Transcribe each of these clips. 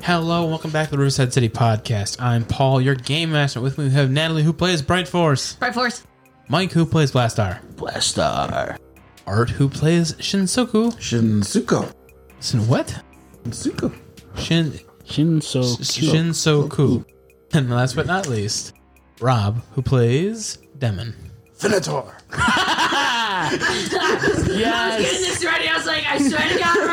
Hello, and welcome back to the Riverside City Podcast. I'm Paul, your game master. With me we have Natalie, who plays Bright Force. Bright Force. Mike, who plays Blastar. Blastar. Art, who plays Shinsoku. Shinsuko. What? Shinsuko. Shinsoku. And last but not least, Rob, who plays Demon. Venator. I was getting this ready. I was like, I swear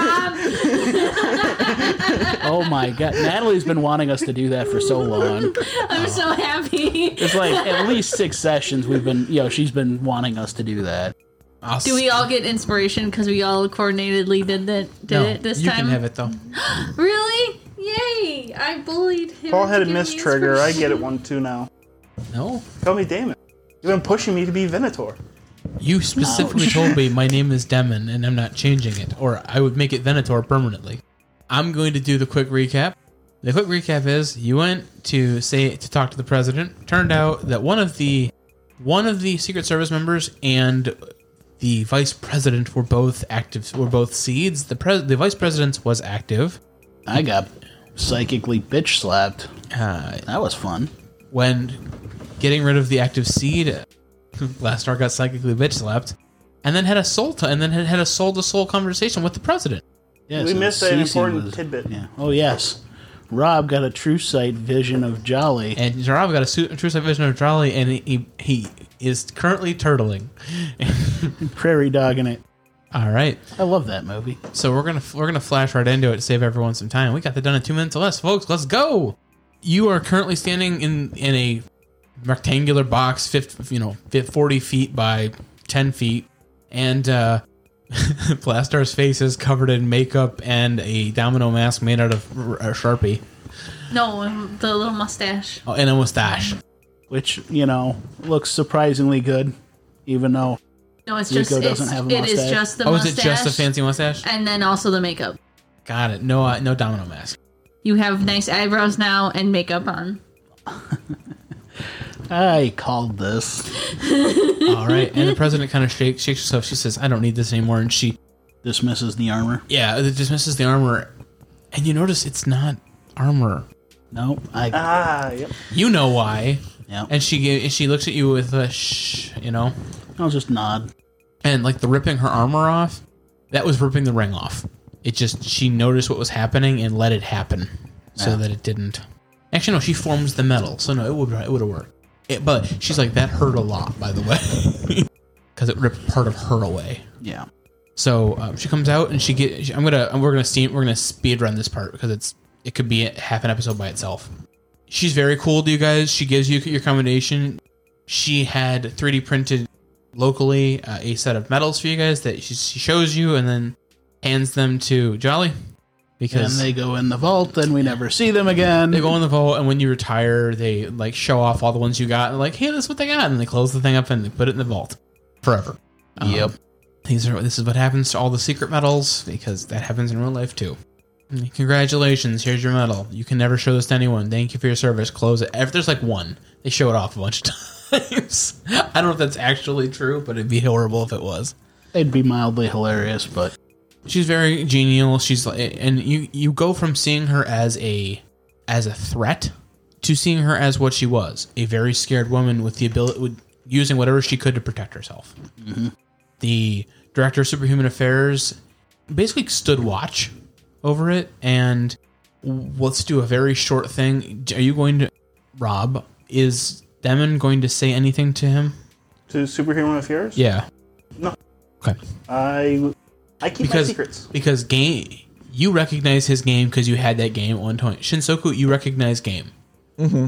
to God, Rob. Oh my god. Natalie's been wanting us to do that for so long. I'm so happy. It's like at least 6 sessions she's been wanting us to do that. Do we all get inspiration because we all coordinatedly did it this time? You can have it, though. Really? Yay. I bullied him. Paul had a to give miss me trigger. I inspiration. get it one too now. No? Call me Damon. You've been pushing me to be Venator. You specifically told me my name is Demon, and I'm not changing it, or I would make it Venator permanently. I'm going to do the quick recap. The quick recap is you went to talk to the president. Turned out that one of the Secret Service members and the vice president were both active. Were both seeds. The vice president was active. I got psychically bitch slapped. That was fun. When getting rid of the active seed, Blastar got psychically bitch slapped, and then had a soul to soul conversation with the president. Yes, We and missed an Cece important tidbit. Yeah. Oh yes. Rob got a true sight vision of Jolly. And Rob got a true sight vision of Jolly, and he is currently turtling. Prairie dogging it. All right, I love that movie. so we're gonna flash right into it to save everyone some time. We got that done in 2 minutes or less, folks. Let's go. You are currently standing in a rectangular box, 40 feet by 10 feet, and Blastar's face is covered in makeup and a domino mask made out of a Sharpie. No, the little mustache. Oh, and a mustache. Which, looks surprisingly good, even though No, it's Rico just doesn't have a it is mustache. just the Oh, mustache. is it just a fancy mustache? And then also the makeup. Got it. No domino mask. You have nice eyebrows now and makeup on. I called this. All right, and the president kind of shakes herself. She says, "I don't need this anymore," and she Dismisses the armor. it dismisses the armor, and you notice it's not armor. Nope. Yep. You know why? Yeah. And she looks at you with a I'll just nod. and like the ripping her armor off, that was ripping the ring off. It just, she noticed what was happening and let it happen so that it didn't. Actually, no, she forms the metal, so no, it would have worked. But she's like, that hurt a lot, by the way, because it ripped part of her away. Yeah. So she comes out and we're gonna speed run this part because it could be half an episode by itself. She's very cool to you guys. She gives you your commendation. She had 3D printed locally a set of medals for you guys that she shows you and then hands them to Jolly. Because And they go in the vault, and we never see them again. they go in the vault, and when you retire, they like show off all the ones you got, and like, hey, this is what they got, and they close the thing up and they put it in the vault forever. Yep. This is what happens to all the secret medals, because that happens in real life too. Congratulations, here's your medal. You can never show this to anyone. Thank you for your service. Close it. If there's like one, they show it off a bunch of times. I don't know if that's actually true, but it'd be horrible if it was. They'd be mildly hilarious, but She's very genial. She's like, and you go from seeing her as a threat to seeing her as what she was, a very scared woman with the ability, using whatever she could to protect herself. Mm-hmm. The director of Superhuman Affairs basically stood watch over it, and let's do a very short thing. Are you going to, Rob, is Demon going to say anything to him? To Superhuman Affairs? Yeah. No. Okay. I keep my secrets. Because you recognize his game because you had that game at one point. Shinsoku, you recognize game. Mm-hmm.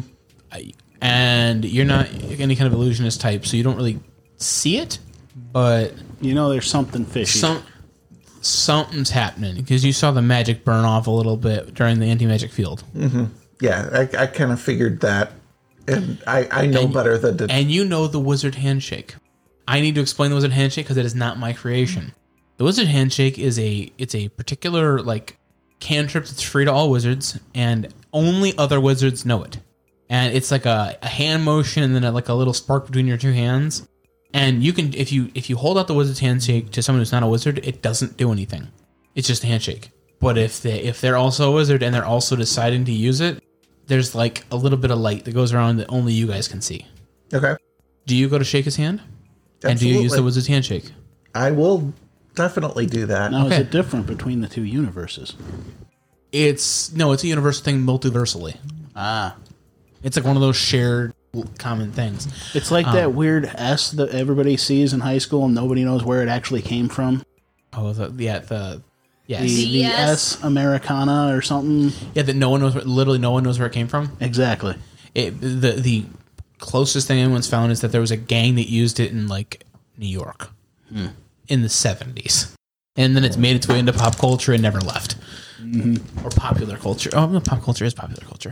And you're not any kind of illusionist type, so you don't really see it, but there's something fishy. Something's happening because you saw the magic burn off a little bit during the anti-magic field. Mm-hmm. Yeah, I kind of figured that, and I know better than to... And you know the wizard handshake. I need to explain the wizard handshake because it is not my creation. The wizard handshake is a particular like cantrip that's free to all wizards, and only other wizards know it. And it's like a hand motion and then like a little spark between your two hands. And you can, if you hold out the wizard's handshake to someone who's not a wizard, it doesn't do anything. It's just a handshake. But if they're also a wizard and they're also deciding to use it, there's like a little bit of light that goes around that only you guys can see. Okay. Do you go to shake his hand? Absolutely. And do you use the wizard's handshake? I will definitely do that. Now, Okay. is it different between the two universes? It's a universal thing multiversally. Ah. It's like one of those shared common things. It's like that weird S that everybody sees in high school and nobody knows where it actually came from. Oh, yes. The DS. S Americana or something. Yeah, that no one knows. Literally, no one knows where it came from. Exactly. The closest thing anyone's found is that there was a gang that used it in like New York in the 70s, and then it's made its way into pop culture and never left. Or popular culture. Oh, no, pop culture is popular culture.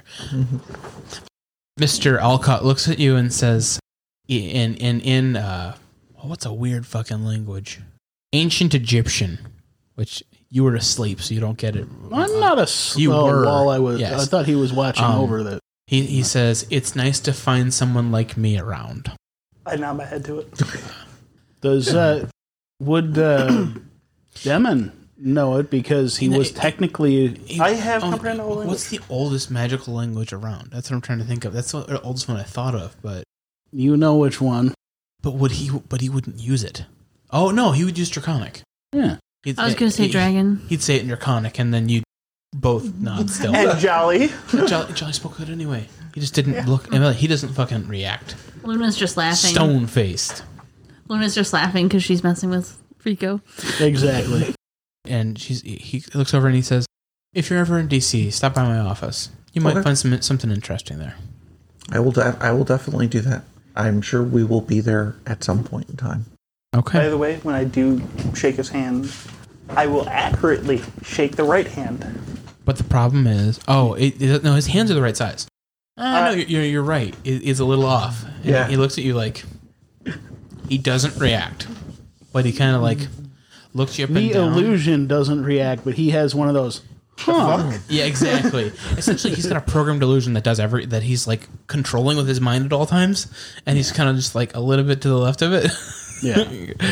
Mr. Alcott looks at you and says, what's a weird fucking language? Ancient Egyptian, which you were asleep, so you don't get it. I'm not You were. While I was. Yes. I thought he was watching over that. He says, it's nice to find someone like me around. I nod my head to it. Does would Demon know it because he was technically? I have comprehend all language. What's the oldest magical language around? That's what I'm trying to think of. That's the oldest one I thought of, but You know which one? but he wouldn't use it. Oh no, he would use Draconic. Yeah. I was going to say dragon. He'd say it in Draconic, and then you'd both nod still. And Jolly. Jolly spoke it anyway. He just didn't look. He doesn't fucking react. Luna's just laughing. Stone faced. Luna's just laughing because she's messing with Rico. Exactly. And he looks over and he says, "If you're ever in DC, stop by my office. You might find something interesting there." I will definitely do that. I'm sure we will be there at some point in time. By Okay. the way, when I do shake his hand, I will accurately shake the right hand. But the problem is, no, his hands are the right size. No, you're right. It's a little off. And Yeah. He looks at you like he doesn't react, but he kind of like looks you up The and down. illusion doesn't react, but he has one of those. Huh. Yeah, exactly. Essentially, he's got a programmed illusion that does that he's like controlling with his mind at all times, and he's kind of just like a little bit to the left of it. Yeah.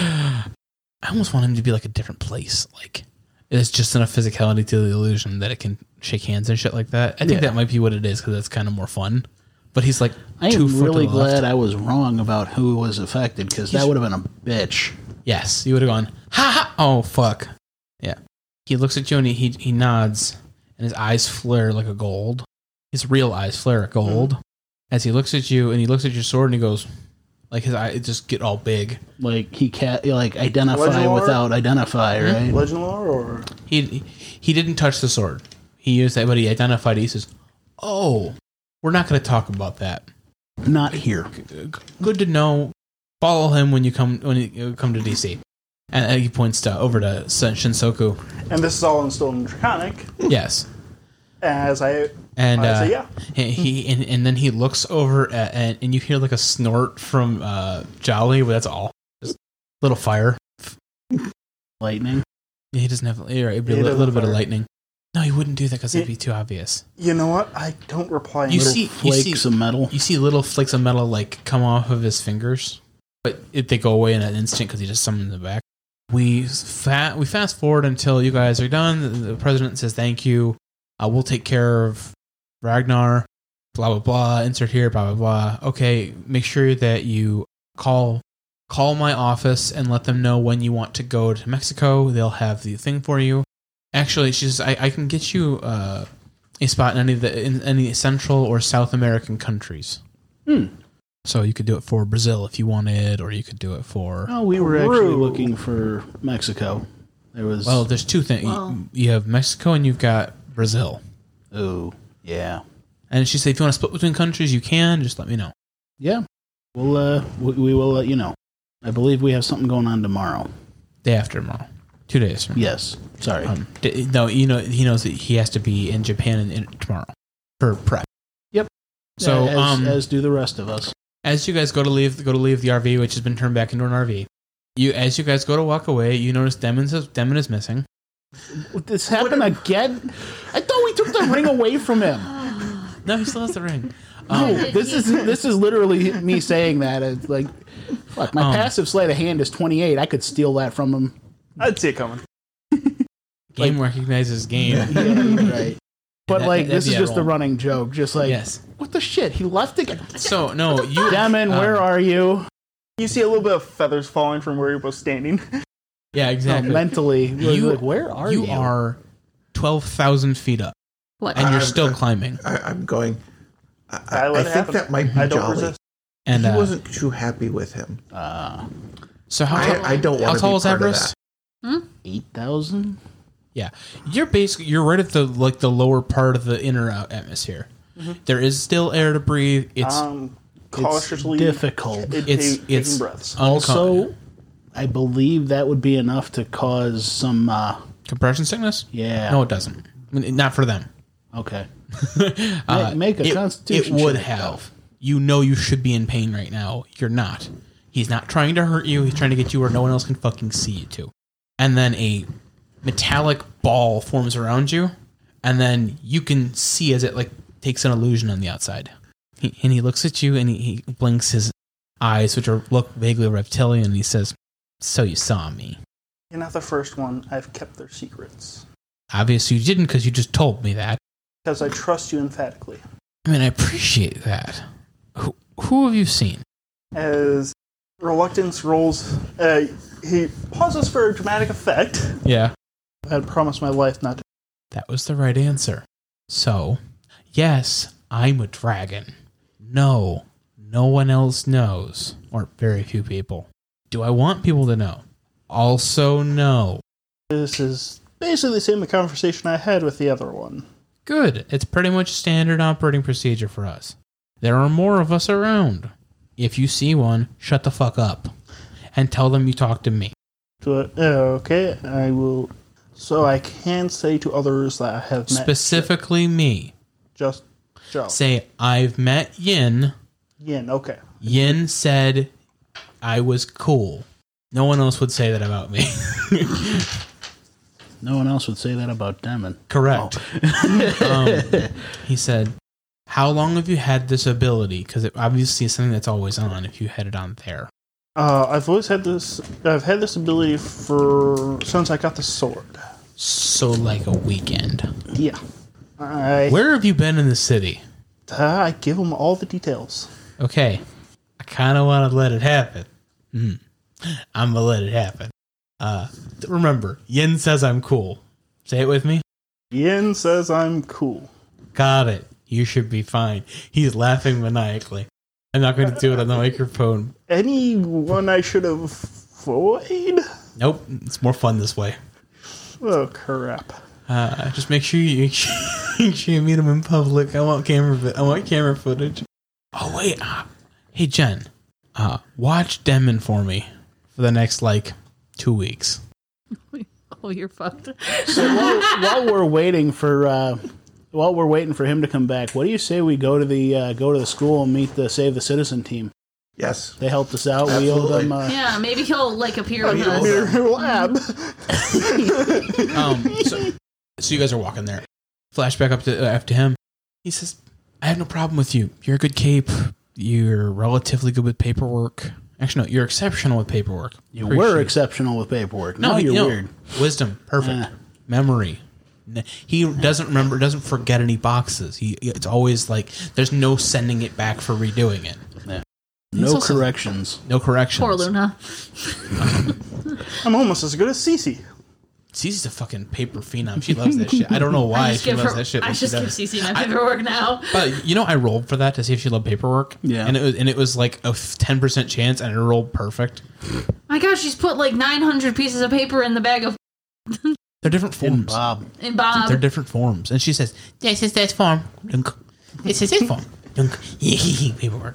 I almost want him to be like a different place. Like, it's just enough physicality to the illusion that it can shake hands and shit like that. I think that might be what it is because that's kind of more fun. But he's like I 2 am foot really to the left. glad I was wrong about who was affected because that would have been a bitch. Yes, you would have gone, ha ha! Oh, fuck. Yeah. He looks at you and he nods, and his eyes flare like a gold. His real eyes flare at gold. As he looks at you and he looks at your sword and he goes, like his eyes just get all big. Like he can't identify Legend lore? without identify, right? Legend lore or He didn't touch the sword. He used that, but he identified it. He says, "Oh, we're not going to talk about that. Not here. Good to know. Follow him when you come to DC." And he points over to Shinsoku. and this is all instilled in Draconic. Yes. As I And say yeah. and then he looks over and you hear like a snort from Jolly, but that's all. Just little fire. Lightning. Yeah, he doesn't have you're right, it'd be He a doesn't little bit of fire. lightning. No, he wouldn't do that because it'd be too obvious. You know what? I don't reply. You until- see Flakes of metal. You see little flakes of metal like come off of his fingers, but they go away in an instant because he just summoned them back. We fast forward until you guys are done. The president says thank you. We'll take care of Ragnar. Blah blah blah. Insert here. Blah blah blah. Okay, make sure that you call my office and let them know when you want to go to Mexico. They'll have the thing for you. Actually, she says I can get you a spot in any Central or South American countries. So you could do it for Brazil if you wanted, or you could do it for. Oh, we were actually looking for Mexico. There was. Well, there's two things. Wow. You have Mexico and you've got Brazil. Oh, yeah. And she said, if you want to split between countries, you can. Just let me know. Yeah. We'll we will let you know. I believe we have something going on tomorrow. Day after tomorrow. 2 days from now. Yes. Sorry. No, he knows that he has to be in Japan tomorrow for prep. Yep. So as do the rest of us. as you guys go to leave the RV, which has been turned back into an RV, as you guys go to walk away, you notice Demon is missing. This happened again? I thought we took the ring away from him. No, he still has the ring. No, this is literally me saying that. It's like, fuck, my passive sleight of hand is 28. I could steal that from him. I'd see it coming. Game recognizes game. Yeah, right. But That- this is that'd be a just the roll. running joke. Just like, Yes. what the shit? He left again. So no, you. Demon, where are you? You see a little bit of feathers falling from where he was standing. Yeah, exactly. Mentally, You- like, where are you? You are 12,000 feet up, What? and you're still climbing. I'm going. I I let it think happen. that might be I don't jolly. resist. And He wasn't too happy with him. so how I don't how want to tall be is part of Everest? that. 8,000? Yeah, you're right at the the lower part of the inner atmosphere. There is still air to breathe. It's Cautiously difficult. it's breaths. Also, I believe that would be enough to cause some. compression sickness. Yeah. No, it doesn't. I mean, not for them. Okay. Make a It constitution. would check, have. You know you should be in pain right now. You're not. He's not trying to hurt you. He's trying to get you where no one else can fucking see you to. And then a metallic ball forms around you, and then you can see as it takes an illusion on the outside. He looks at you and he blinks his eyes, which look vaguely reptilian, and he says, "So you saw me. You're not the first one. I've kept their secrets. Obviously you didn't, because you just told me that. Because I trust you emphatically." I mean, I appreciate that. Who have you seen?" As reluctance rolls, he pauses for a dramatic effect. Yeah. I had promised my life not to. That was the right answer. So, yes, I'm a dragon. No, no one else knows, or very few people. Do I want people to know? Also, no. This is basically the same conversation I had with the other one. Good. It's pretty much standard operating procedure for us. There are more of us around. If you see one, shut the fuck up and tell them you talked to me. Okay, I will. So I can say to others that I have met. Specifically me. Just Joe. Say, I've met Yin. Yin, okay. Yin said I was cool. No one else would say that about me. No one else would say that about Demon. Correct. He said, how long have you had this ability? Because it obviously is something that's always on if you had it on there. I've always had this. I've had this ability since I got the sword. So like a weekend. Yeah. Where have you been in the city? I give them all the details. Okay. I kind of want to let it happen. I'm going to let it happen. Remember, Yin says I'm cool. Say it with me. Yin says I'm cool. Got it. You should be fine. He's maniacally. I'm not going to do it on the microphone. Anyone I should avoid? Nope. It's more fun this way. Oh, crap. Just make sure you meet him in public. I want camera footage. Oh wait, hey Jen, watch Demon for me for the next 2 weeks. Oh, you're fucked. So while we're waiting for him to come back, what do you say we go to the school and meet the Save the Citizen team? Yes. They helped us out. We owe them. Yeah, maybe he'll appear with us. Your lab. So you guys are walking there. Flashback up to him. He says, "I have no problem with you. You're a good cape. You're relatively good with paperwork. Actually, no, you're exceptional with paperwork. You were exceptional with paperwork. No, Now you're weird. Wisdom, perfect. Memory. He doesn't remember, doesn't forget any boxes. It's always there's no sending it back for redoing it. Yeah. He's No also- corrections. No corrections. Poor Luna. I'm almost as good as Cece. Cece's a fucking paper phenom. She loves that shit. I don't know why she loves that shit. I but she just give does. Cece my paperwork now. But I rolled for that to see if she loved paperwork. Yeah. and it was like a 10% chance, and it rolled perfect. My gosh, she's put 900 pieces of paper in the bag of They're different And forms. Bob. in Bob. They're different forms, and she says, "This is this form. Dunk. This is his form. Dunk. Paperwork."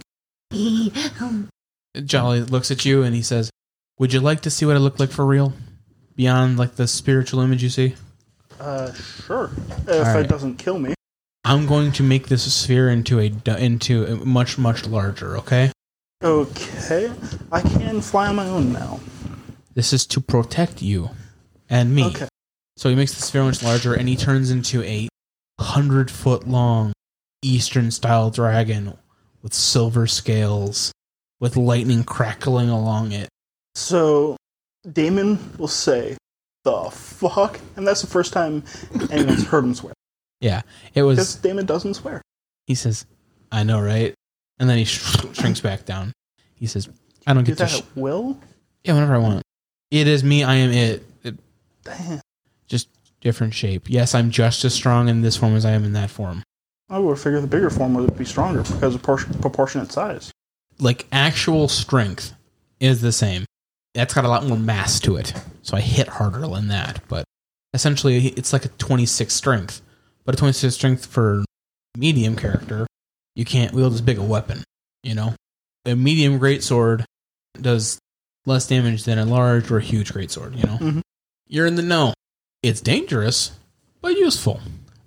Jolly looks at you and he says, "Would you like to see what I look like for real? Beyond the spiritual image you see? Sure. If right. it doesn't kill me. I'm going to make this sphere into a much, much larger, okay? Okay. I can fly on my own now. This is to protect you and me." Okay. So he makes the sphere much larger, and he turns into a 100-foot-long Eastern-style dragon with silver scales, with lightning crackling along it. So, Damon will say, the fuck? And that's the first time anyone's heard him swear. Yeah, it was. Because Damon doesn't swear. He says, "I know, right?" And then he shrinks back down. He says, "I don't Do get to." that at will? Yeah, whenever I want. It is me. I am it. Damn. Just different shape. Yes, I'm just as strong in this form as I am in that form. I would figure the bigger form would be stronger because of proportionate size. Like, actual strength is the same. That's got a lot more mass to it. So I hit harder than that. But essentially, it's like a 26 strength. But a 26 strength for a medium character, you can't wield as big a weapon, you know? A medium greatsword does less damage than a large or a huge greatsword, you know? Mhm. You're in the know. It's dangerous, but useful.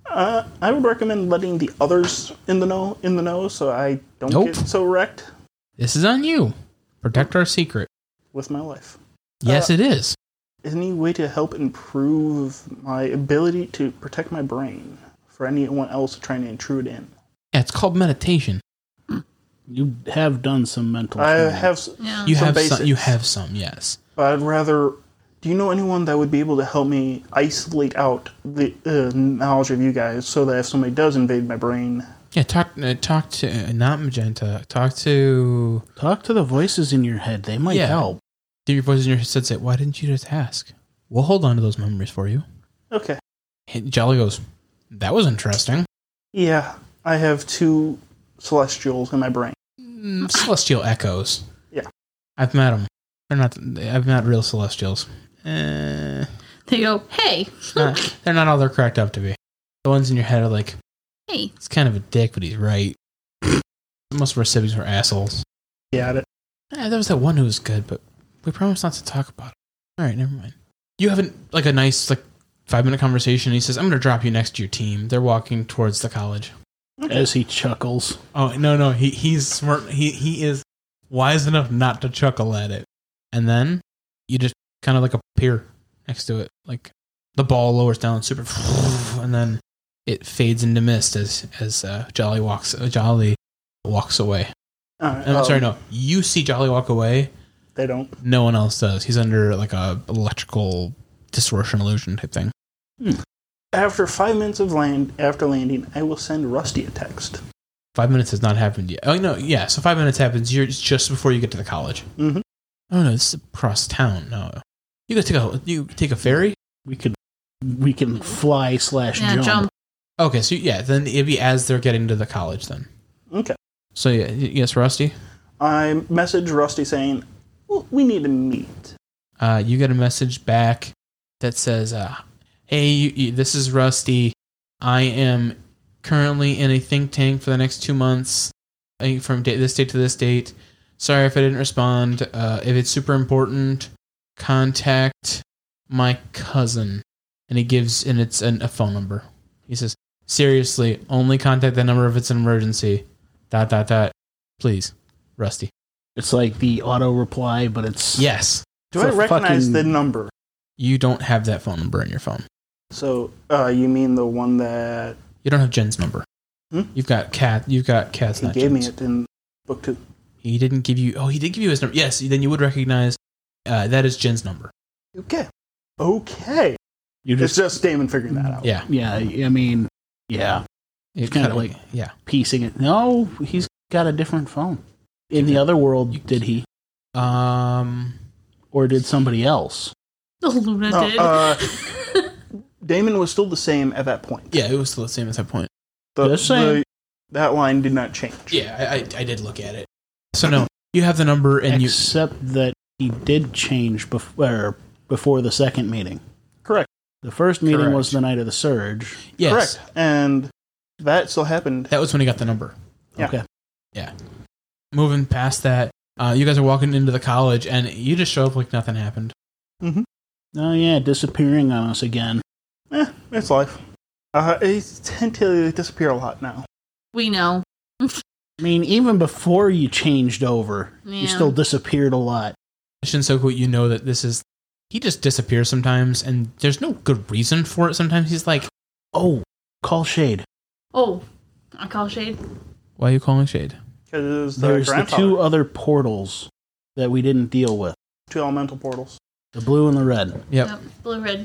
I would recommend letting the others in the know so I don't get so wrecked This is on you. Protect our secret. with my life. Yes, it is. Any way to help improve my ability to protect my brain for anyone else trying to intrude in? Yeah, it's called meditation. You have done some mental. I training. have Yeah. You some have basics, some. You have some. Yes. but I'd rather. Do you know anyone that would be able to help me isolate out the knowledge of you guys so that if somebody does invade my brain, Yeah. Talk to not Magenta. Talk to. Talk to the voices in your head. They might Yeah. help. Do your voice in your head say, "Why didn't you just ask?" We'll hold on to those memories for you. okay. And Jolly goes, "That was interesting." Yeah, I have 2 celestials in my brain. Celestial echoes. Yeah. I've met them. They're not. I've met real celestials. Eh, They go, hey, they're not all they're cracked up to be. The ones in your head are like, hey. "It's kind of a dick, but he's right." Most of our siblings were assholes. Yeah, it. There was that one who was good, but we promised not to talk about it. All right, never mind. You have a nice 5-minute conversation. He says, "I'm going to drop you next to your team." They're walking towards the college. As he chuckles. Oh no, he's smart. He is wise enough not to chuckle at it. And then you just kind of appear next to it, like the ball lowers down super, and then it fades into mist as Jolly walks away. I'm sorry, no. You see Jolly walk away. They don't. No one else does. He's under a electrical distortion illusion type thing. After 5 minutes after landing, I will send Rusty a text. 5 minutes has not happened yet. Oh no, yeah. So 5 minutes happens. It's just before you get to the college. Mhm. Oh no, this is across town. No, you take a ferry. We can fly / Yeah, jump. jump. Okay, so yeah, then it'd be as they're getting to the college then. Okay. So yeah, yes, Rusty. I message Rusty saying, well, we need to meet. You get a message back that says, "Hey, this is Rusty. I am currently in a think tank for the next 2 months, from this date to this date. Sorry if I didn't respond. If it's super important, contact my cousin." And it's a phone number. He says, "Seriously, only contact that number if it's an emergency. ... Please, Rusty." It's like the auto reply, but it's Yes. Do I for recognize fucking- the number? You don't have that phone number in your phone. So, you mean the one that You don't have Jen's number. Hmm? You've got Kat's, he not gave me Jen's. it in book 2? He didn't give you... Oh, he did give you his number. Yes, then you would recognize that is Jen's number. Okay. you It's just just Damon figuring that out. Yeah. yeah. I mean, yeah, It's kinda like- Yeah. piecing it. No, he's got a different phone. In the other world, did he, or did somebody else? The Luna No, did. Damon was still the same at that point. Yeah, it was still the same at that point. Just saying. That line did not change. Yeah, I did look at it. So no, you have the number and Except that he did change before the second meeting. Correct. The first meeting Correct. was the night of the surge. Yes. Correct. And that still happened. That was when he got the number. Yeah. Okay. Yeah. Moving past that, you guys are walking into the college and you just show up like nothing happened. Oh yeah, disappearing on us again. It's life. I tend to disappear a lot now. We know. I mean, even before you changed over, you Yeah. still disappeared a lot. Shinsoku, you know that he just disappears sometimes and there's no good reason for it. Sometimes he's like, Oh, call Shade. Oh, I call Shade. "Why are you calling Shade?" Because There's the grandfather. 2 other portals that we didn't deal with. 2 elemental portals. The blue and the red. Yep. Blue red.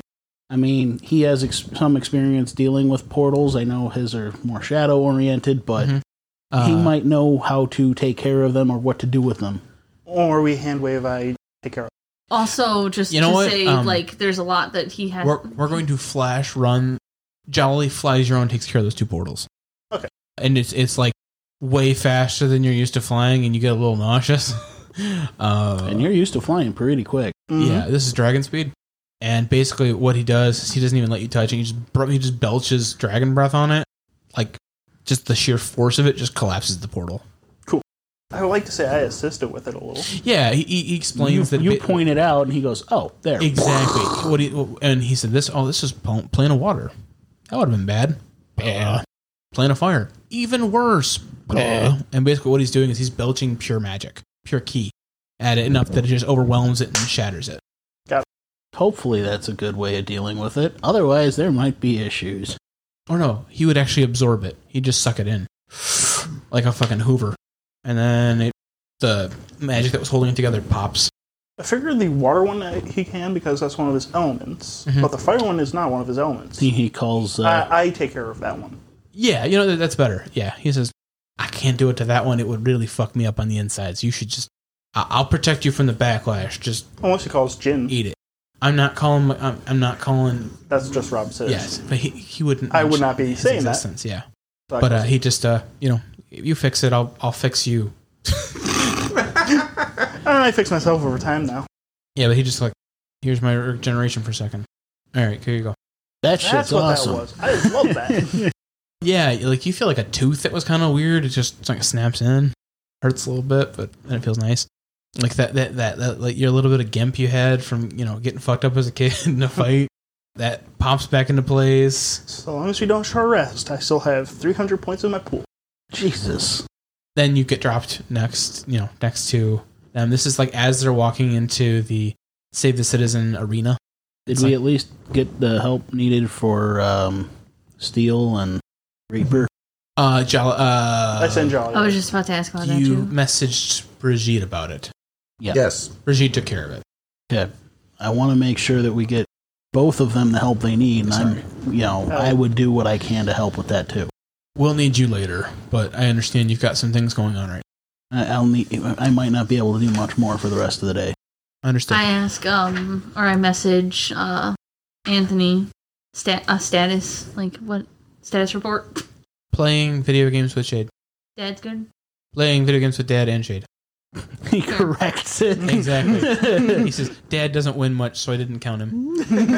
I mean, he has some experience dealing with portals. I know his are more shadow-oriented, but he might know how to take care of them or what to do with them. Or we hand wave, I take care of it. Also, just You know to what? say, there's a lot that he has. We're going to flash run. Jolly flies your own, takes care of those 2 portals. Okay. And it's like way faster than you're used to flying, and you get a little nauseous. And you're used to flying pretty quick. Yeah, this is dragon speed. And basically what he does is he doesn't even let you touch it. He just belches dragon breath on it. Like, just the sheer force of it just collapses the portal. Cool. I would like to say I assisted with it a little. Yeah, he explains that... You point it out, and he goes, oh, there. Exactly. And he said, this is plane of water. That would have been bad. Plane of fire. Even worse. And basically what he's doing is he's belching pure magic, pure ki at it enough that it just overwhelms it and shatters it. Got it. Hopefully that's a good way of dealing with it. Otherwise, there might be issues. Or no, he would actually absorb it. He'd just suck it in. Like a fucking Hoover. And then the magic that was holding it together pops. I figured the water one he can because that's one of his elements, but the fire one is not one of his elements. He calls... I take care of that one. Yeah, that's better. Yeah, he says, I can't do it to that one. It would really fuck me up on the insides. You should just... I'll protect you from the backlash. Just Unless he calls Jin. eat it. I'm not calling... That's just Rob says. Yes, but he wouldn't... I would not be his saying that. existence, yeah. So But he just, you fix it, I'll fix you. I fix myself over time now. Yeah, but he just here's my regeneration for a second. All right, here you go. That shit's That's what awesome. that was. I love that. Yeah, you feel like a tooth that was kind of weird. It just snaps in, hurts a little bit, but then it feels nice. Like that like your little bit of gimp you had from getting fucked up as a kid in a fight that pops back into place. So long as we don't short rest, I still have 300 points in my pool. Jesus. Then you get dropped next to them. This is as they're walking into the Save the Citizen arena. Did we at least get the help needed for Steel and Reaper? I send Jolly. I was just about to ask about that You too. messaged Brigitte about it. Yeah. Yes. Brigitte took care of it. Okay. I want to make sure that we get both of them the help they need, and I would do what I can to help with that too. We'll need you later, but I understand you've got some things going on right I might not be able to do much more for the rest of the day. Understood. I ask, or I message Anthony status, what status report? Playing video games with Shade. Dad's good. Playing video games with Dad and Shade. He corrects it. Exactly. He says, Dad doesn't win much, so I didn't count him.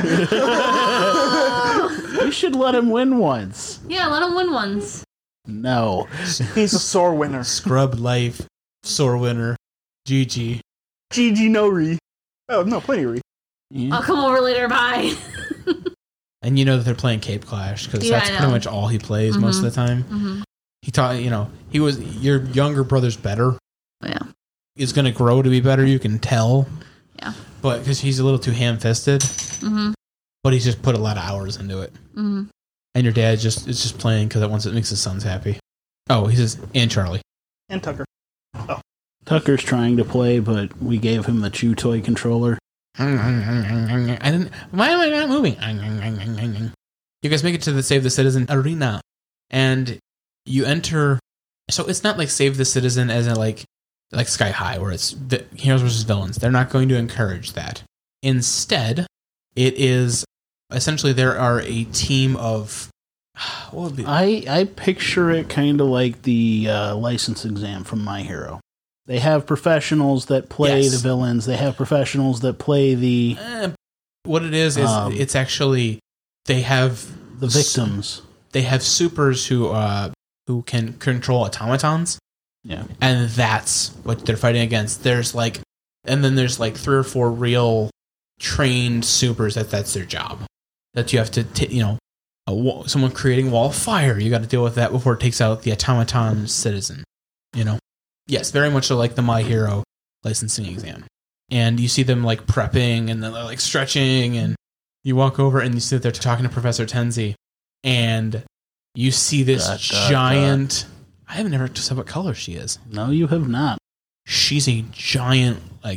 You should let him win once. Yeah, let him win once. No. He's a sore winner. Scrub life, sore winner, GG. GG no re. Oh, no, plenty of re. Yeah. I'll come over later. Bye. And you know that they're playing Cape Clash, because Yeah, that's I know. pretty much all he plays most of the time. Mm-hmm. He taught, he was, your younger brother's better. Yeah. He's going to grow to be better, you can tell. Yeah. But, because he's a little too ham-fisted. Mm-hmm. But he's just put a lot of hours into it. Mm-hmm. And your dad is just playing because it makes his sons happy. Oh, he says, and Charlie. And Tucker. Tucker's trying to play, but we gave him the Chew Toy controller. Why am I not moving? You guys make it to the Save the Citizen arena. And you enter... So it's not like Save the Citizen as in like Sky High, where it's heroes versus villains. They're not going to encourage that. Instead, it is... Essentially, there are a team of... What would be... I picture it kind of like the license exam from My Hero. They have professionals that play Yes. the villains. They have professionals that play the what it is it's actually... They have... the victims. They have supers who can control automatons. Yeah. And that's what they're fighting against. There's and then there's 3 or 4 real trained supers that's their job. That you have to, someone creating a wall of fire. You got to deal with that before it takes out the automaton citizen. Yes, very much like the My Hero licensing exam. And you see them prepping and then they're stretching, and you walk over and you see that they're talking to Professor Tenzi, and you see this giant. I have never said what color she is. No, you have not. She's a giant,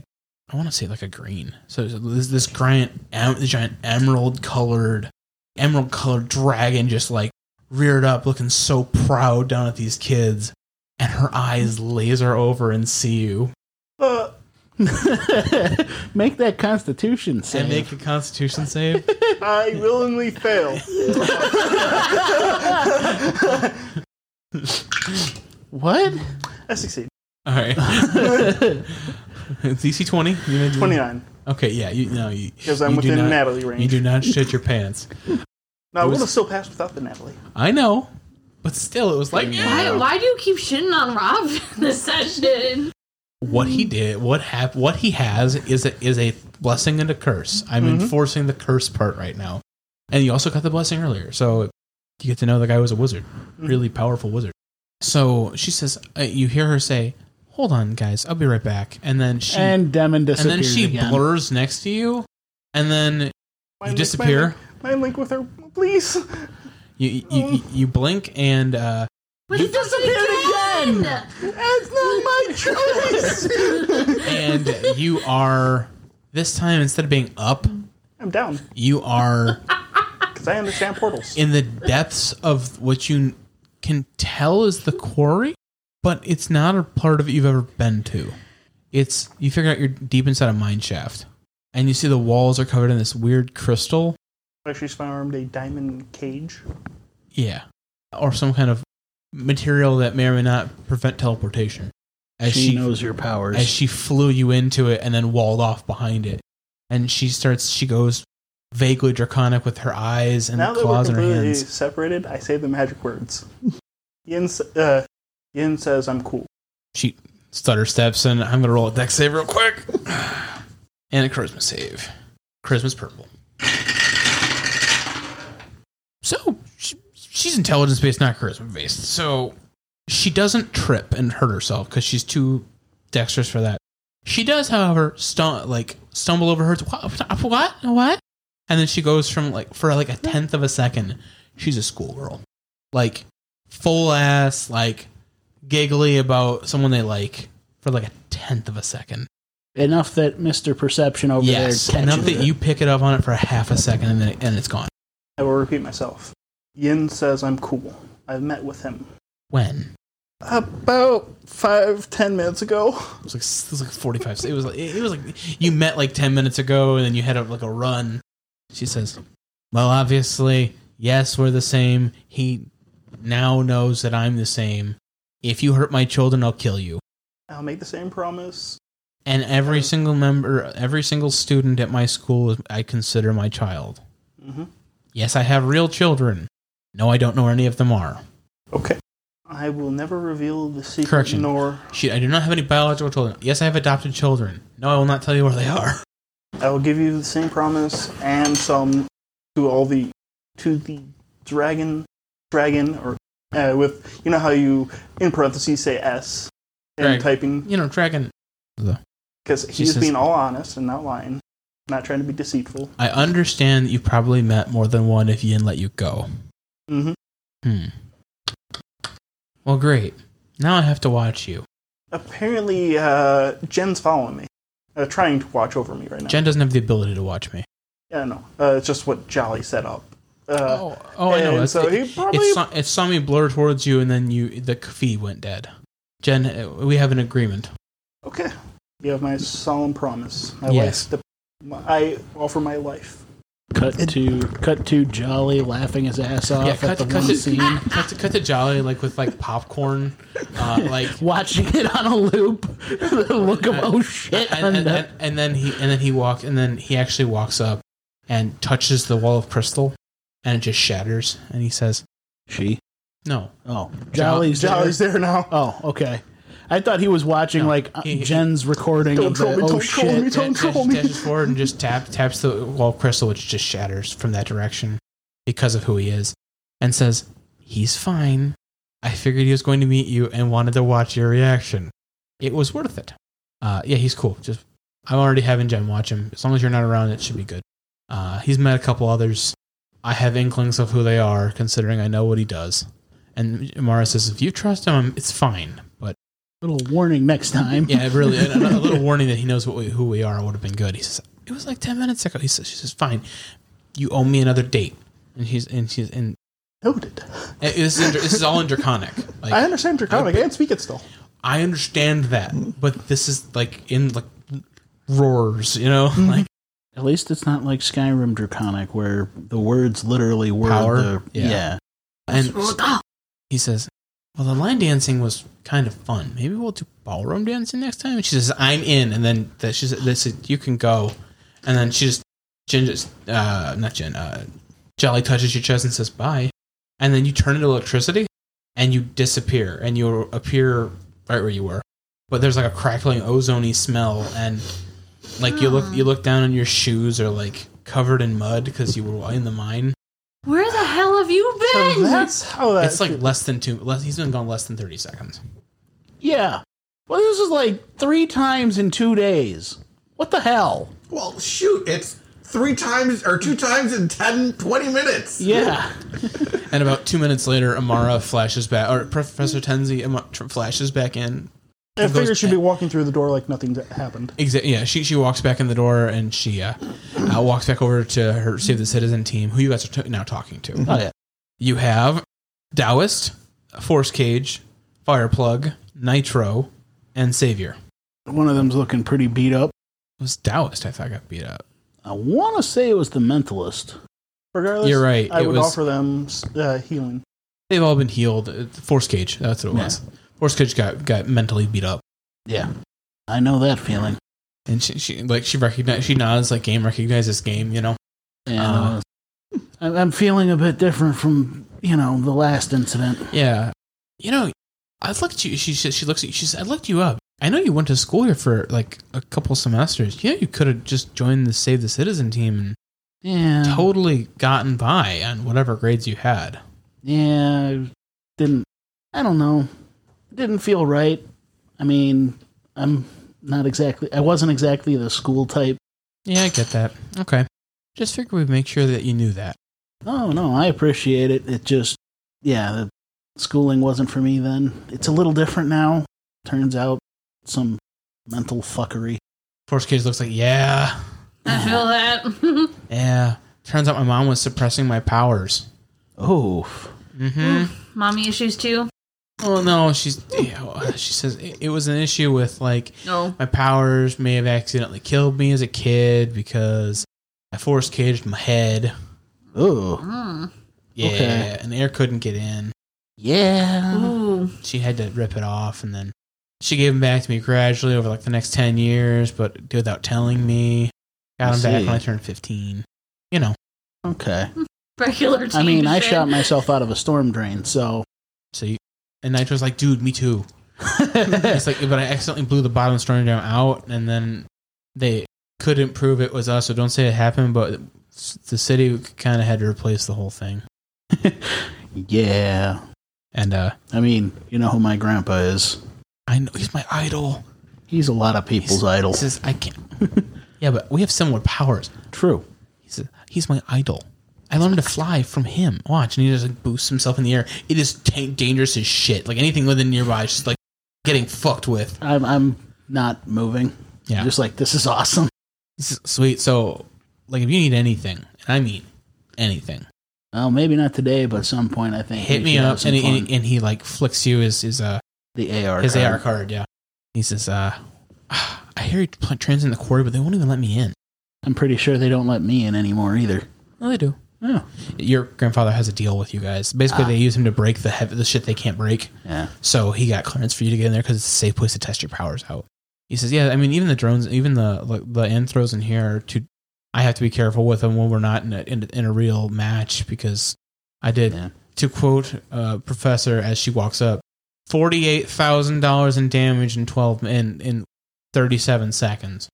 I want to say like a green. So this giant emerald colored dragon just like reared up, looking so proud down at these kids, and her eyes laser over and see you. Make that Constitution save. And make a Constitution save. I willingly fail. What? I succeed. All right. DC 20. 29. Okay, yeah, Because I'm within Natalie range. You do not shit your pants. No, I would have still passed without the Natalie. I know, but still, it was like Why do you keep shitting on Rob in this session? what he did. What he has is a blessing and a curse. I'm enforcing the curse part right now, and you also got the blessing earlier, so you get to know the guy was a wizard, really powerful wizard. So she says, you hear her say, "Hold on, guys, I'll be right back," and then Demon disappears. And then she again. blurs next to you, and then you disappear. My link with her, please. You blink and But he disappeared again! That's not my choice. and you are this time, instead of being up, I'm down you are because I understand portals. in the depths of what you can tell is the quarry, but it's not a part of it you've ever been to. It's you figure out you're deep inside a mine shaft, and you see the walls are covered in this weird crystal. She's found a diamond cage. Yeah, or some kind of material that may or may not prevent teleportation. As she knows your powers. As she flew you into it and then walled off behind it. And she goes vaguely draconic with her eyes and now claws in that we're her completely hands. separated, I say the magic words. Yin says I'm cool. She stutter steps and I'm going to roll a dex save real quick. And a charisma save. Charisma's purple. So, she's intelligence-based, not charisma-based. So, she doesn't trip and hurt herself because she's too dexterous for that. She does, however, stumble over her. What? And then she goes from, for a tenth of a second, she's a schoolgirl. Full ass, giggly about someone they like for a tenth of a second. Enough that Mr. Perception over there catches enough that it. you pick it up on it for a half a second and it's gone. I will repeat myself. Yin says I'm cool. I've met with him. When? About 5-10 minutes ago. It was like 45. It was like you met 10 minutes ago and then you had a run. She says, "Well, obviously, yes, we're the same. He now knows that I'm the same. If you hurt my children, I'll kill you." I'll make the same promise. And every single student at my school, I consider my child. Mm-hmm. Yes, I have real children. No, I don't know where any of them are. Okay. I will never reveal the secret. Correction. I I do not have any biological children. Yes, I have adopted children. No, I will not tell you where they are. I will give you the same promise and some to the dragon, or with how you in parentheses say S in typing. Dragon. Because he's being all honest and not lying, not trying to be deceitful. I understand that you've probably met more than one if Yin let you go. Mm-hmm. Well, great. Now I have to watch you. Apparently, Jen's following me. Trying to watch over me right now. Jen doesn't have the ability to watch me. Yeah, no. It's just what Jolly set up. I know. So he probably... It saw me blur towards you, and then the feed went dead. Jen, we have an agreement. Okay. You have my solemn promise. Yes. I offer my life. Cut to Jolly laughing his ass off at the one scene. Cut to Jolly with popcorn, watching it on a loop. The look of oh shit. And then he actually walks up and touches the wall of crystal, and it just shatters. And he says, "She? No. Oh, Jolly's there now. Oh, okay. I thought he was watching Jen's recording of the oh shit. Don't troll me. Dashes forward and just taps the wall of crystal, which just shatters from that direction because of who he is, and says, "He's fine. I figured he was going to meet you and wanted to watch your reaction. It was worth it." Yeah, he's cool. Just I'm already having Jen watch him. As long as you're not around, it should be good. He's met a couple others. I have inklings of who they are, considering I know what he does. And Mara says, "If you trust him, it's fine. But Little warning next time. Yeah, really. A little warning that he knows who we are would have been good. He says, it was like 10 minutes ago. She says, fine. You owe me another date. And she's Noted. This is all in Draconic. Like, I understand Draconic. I can speak it still. I understand that, but this is like in like roars, you know? Like, At least it's not like Skyrim Draconic, where the words literally were Power? Yeah. and he says, well, the line dancing was kind of fun. Maybe we'll do ballroom dancing next time. And she says, I'm in. And then she said, you can go. And then she just, Jolly touches your chest and says, bye. And then you turn into electricity and you disappear and you appear right where you were. But there's like a crackling ozone-y smell, and like you look down and your shoes are like covered in mud because you were in the mine. Where the hell have you been? So that's how that. It's like less than he's been gone less than 30 seconds. Yeah. Well, this is like 3 times in 2 days. What the hell? Well, shoot, it's 2 times in 10, 20 minutes. Yeah. And about 2 minutes later, Amara flashes back, or Professor Tenzi flashes back in. I figure she'd be walking through the door like nothing happened. Yeah, she walks back in the door and she walks back over to her Save the Citizen team, who you guys are now talking to. Oh, yeah. You have Taoist, Force Cage, Fireplug, Nitro, and Savior. One of them's looking pretty beat up. It was Taoist I thought got beat up. I want to say it was the Mentalist. Regardless, You're right. I would offer them healing. They've all been healed. Force Cage, that's what it was. Force Cage got mentally beat up. Yeah. I know that feeling. And she nods like game recognizes game, you know? Yeah. I'm feeling a bit different from, the last incident. Yeah. You know, I looked at you. She looks at you. She says, I looked you up. I know you went to school here for like a couple semesters. Yeah, you could have just joined the Save the Citizen team and totally gotten by on whatever grades you had. Yeah, I don't know. It didn't feel right. I mean, I wasn't exactly the school type. Yeah, I get that. Okay. Just figured we'd make sure that you knew that. Oh, no, I appreciate it. It just, the schooling wasn't for me then. It's a little different now. Turns out some mental fuckery. Force Cage looks like, yeah. I feel that. Yeah. Turns out my mom was suppressing my powers. Oh. Mm-hmm. Mommy issues too? Well, no, she says it was an issue with, like, my powers may have accidentally killed me as a kid because I force caged my head. Oh. Yeah, okay. And air couldn't get in. Yeah. Ooh. She had to rip it off, and then she gave them back to me gradually over, like, the next 10 years, but without telling me. Got them back when I turned 15. You know. Okay. Regular team I mean, I shit. shot myself out of a storm drain, so... And Nitro's like, dude, me too. It's like, but I accidentally blew the bottom storm drain out, and then they couldn't prove it was us, so don't say it happened, but the city kind of had to replace the whole thing. Yeah. And, I mean, you know who my grandpa is. I know, he's my idol. He's a lot of people's idol. He says, I can't. Yeah, but we have similar powers. True. He says, he's my idol. I learned to fly from him. Watch, and he just like boosts himself in the air. It is dangerous as shit. Like anything within nearby is just like getting fucked with. I'm not moving. Yeah. I'm just like, this is awesome. This is sweet. So, like, if you need anything, and I mean anything, well, maybe not today, but at some point I think hit me up. And he like flicks you his AR card. Yeah. He says, I hear you transmitting the cord, but they won't even let me in. I'm pretty sure they don't let me in anymore either. No, they do. Yeah. Your grandfather has a deal with you guys. Basically, they use him to break the shit they can't break. Yeah. So he got clearance for you to get in there because it's a safe place to test your powers out. He says, yeah, I mean, even the drones, even the anthros in here, I have to be careful with them when we're not in a real match because I did, to quote Professor as she walks up, $48,000 in damage in 37 seconds.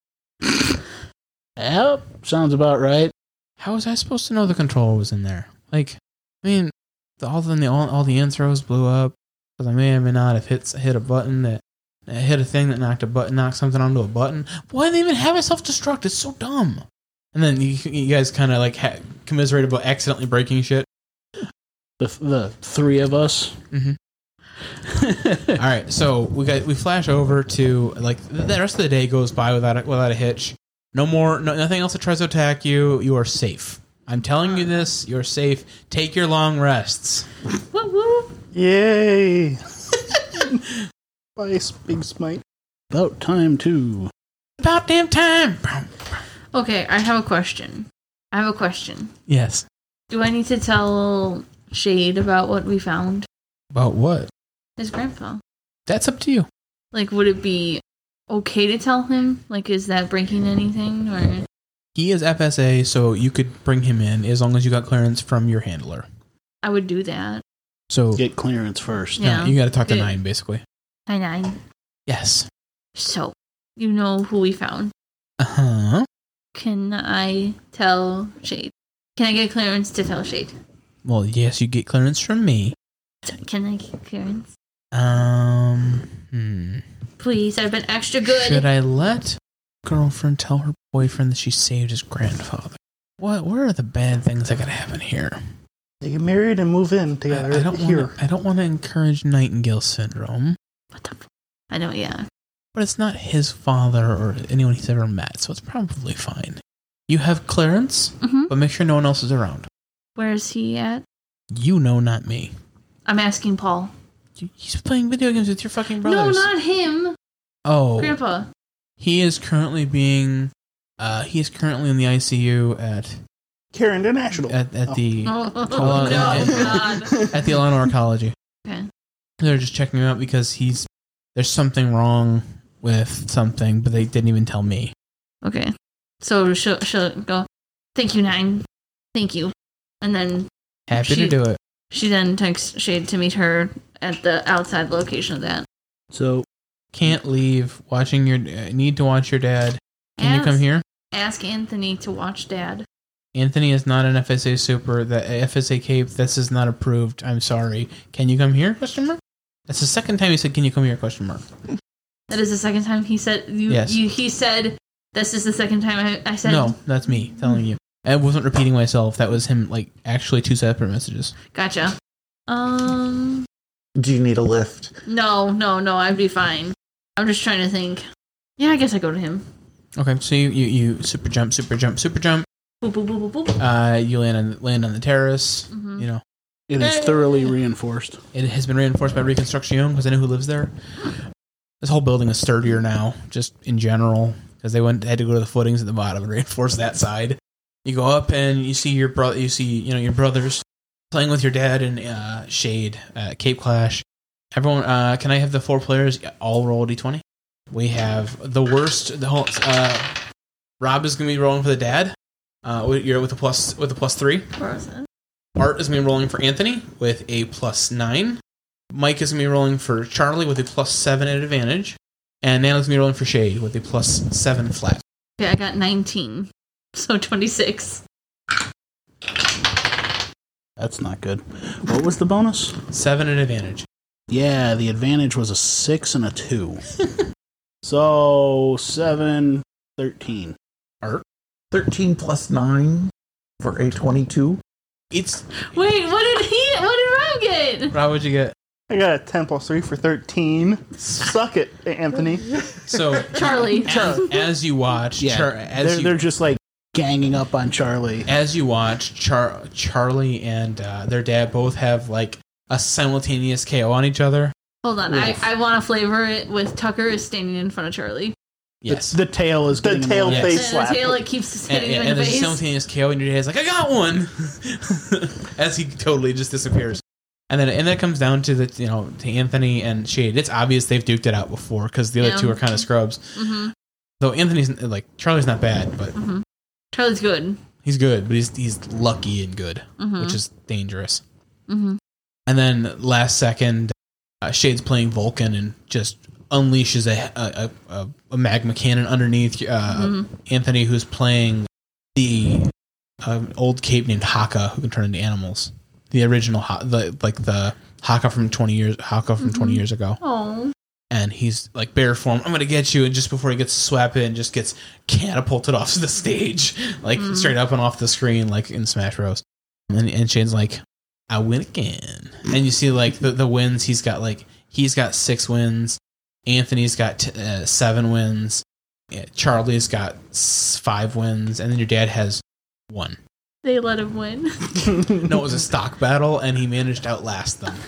Yep. Sounds about right. How was I supposed to know the controller was in there? Like, I mean, all the anthros blew up because I may or may not have hit a button that hit a thing that knocked something onto a button. Why do they even have it self-destruct? It's so dumb. And then you guys kind of like commiserate about accidentally breaking shit. The three of us. Mm-hmm. All right, so we flash over to like the rest of the day goes by without a hitch. Nothing else that tries to attack you. You are safe. I'm telling you this. You're safe. Take your long rests. Woo woo. Yay! Bye, big smite. About time to. About damn time. Okay, I have a question. Yes. Do I need to tell Shade about what we found? About what? His grandpa. That's up to you. Like, would it be okay to tell him? Like, is that breaking anything? Or He is FSA, so you could bring him in as long as you got clearance from your handler. I would do that. So Get clearance first. Yeah. you got to talk to Good. 9, basically. Hi, 9. Yes. So, you know who we found. Uh-huh. Can I tell Shade? Can I get clearance to tell Shade? Well, yes, you get clearance from me. Can I get clearance? Please, I've been extra good. Should I let girlfriend tell her boyfriend that she saved his grandfather? What are the bad things that could happen here? They get married and move in together. I don't want to encourage Nightingale syndrome. What the I know, yeah. But it's not his father or anyone he's ever met, so it's probably fine. You have clearance, but make sure no one else is around. Where is he at? You know, not me. I'm asking Paul. He's playing video games with your fucking No, brothers. not him. Oh. Grandpa. He is currently in the ICU at Care International. the Oh, no, God. at the Alana Oncology. Okay. They're just checking him out because there's something wrong with something, but they didn't even tell me. Okay. So she'll go, thank you, 9. Thank you. And then Happy to do it. she then texts Shade to meet her at the outside location of that. So Can't leave. Need to watch your dad. Can you come here? Ask Anthony to watch Dad. Anthony is not an FSA super. The FSA cape. This is not approved. I'm sorry. Can you come here? Question mark. That's the second time he said, "Can you come here?" Question mark. That is the second time he said. Yes. He said. This is the second time I said. No, that's me telling you. I wasn't repeating myself. That was him. Like actually, 2 separate messages. Gotcha. Do you need a lift? No. I'd be fine. I'm just trying to think. Yeah, I guess I go to him. Okay, so you super jump. Boop, boop, boop, boop, boop. You land on the terrace. Mhm. You know, it is thoroughly reinforced. it has been reinforced by Reconstruction because I know who lives there. This whole building is sturdier now, just in general, because they had to go to the footings at the bottom and reinforce that side. You go up and you see your brother. You see your brothers playing with your dad and Shade Cape Clash. Everyone, can I have the 4 players all roll D20? We have the worst. Rob is going to be rolling for the dad. You're with a +3. Art is going to be rolling for Anthony with a +9. Mike is going to be rolling for Charlie with a +7 at advantage. And Nana's going to be rolling for Shade with a +7 flat. Okay, I got 19. So 26. That's not good. What was the bonus? 7 at advantage. Yeah, the advantage was a 6 and a 2. So 7, 13. Art? 13 plus 9 for a 22. It's Wait, what did Rob get? Rob, what'd you get? I got a 10 plus 3 for 13. Suck it, Anthony. So Charlie. as you watch, Yeah, they're just like ganging up on Charlie. as you watch, Charlie and their dad both have like a simultaneous KO on each other. Hold on, I want to flavor it with Tucker is standing in front of Charlie. Yes. The tail is getting The tail annoyed. face And slap. the tail like keeps hitting him in and the there's a face. simultaneous KO, and your dad's like, "I got one," as he totally just disappears. And then it comes down to to Anthony and Shade. It's obvious they've duked it out before because the other Yeah. two are kind of scrubs. Mm-hmm. Though Anthony's Charlie's not bad, but Charlie's good. he's good. But he's lucky and good, which is dangerous. And then last second, Shade's playing Vulcan and just unleashes a magma cannon underneath Anthony, who's playing the old cape named Haka, who can turn into animals. The original the Haka from 20 years ago. Oh. And he's like bear form. I'm gonna get you, and just before he gets to swap in, just gets catapulted off the stage, like straight up and off the screen, like in Smash Bros. And Shane's like, I win again. And you see like the wins. He's got 6 wins. Anthony's got 7 wins. Yeah, Charlie's got 5 wins, and then your dad has 1. They let him win. No, it was a stock battle, and he managed to outlast them.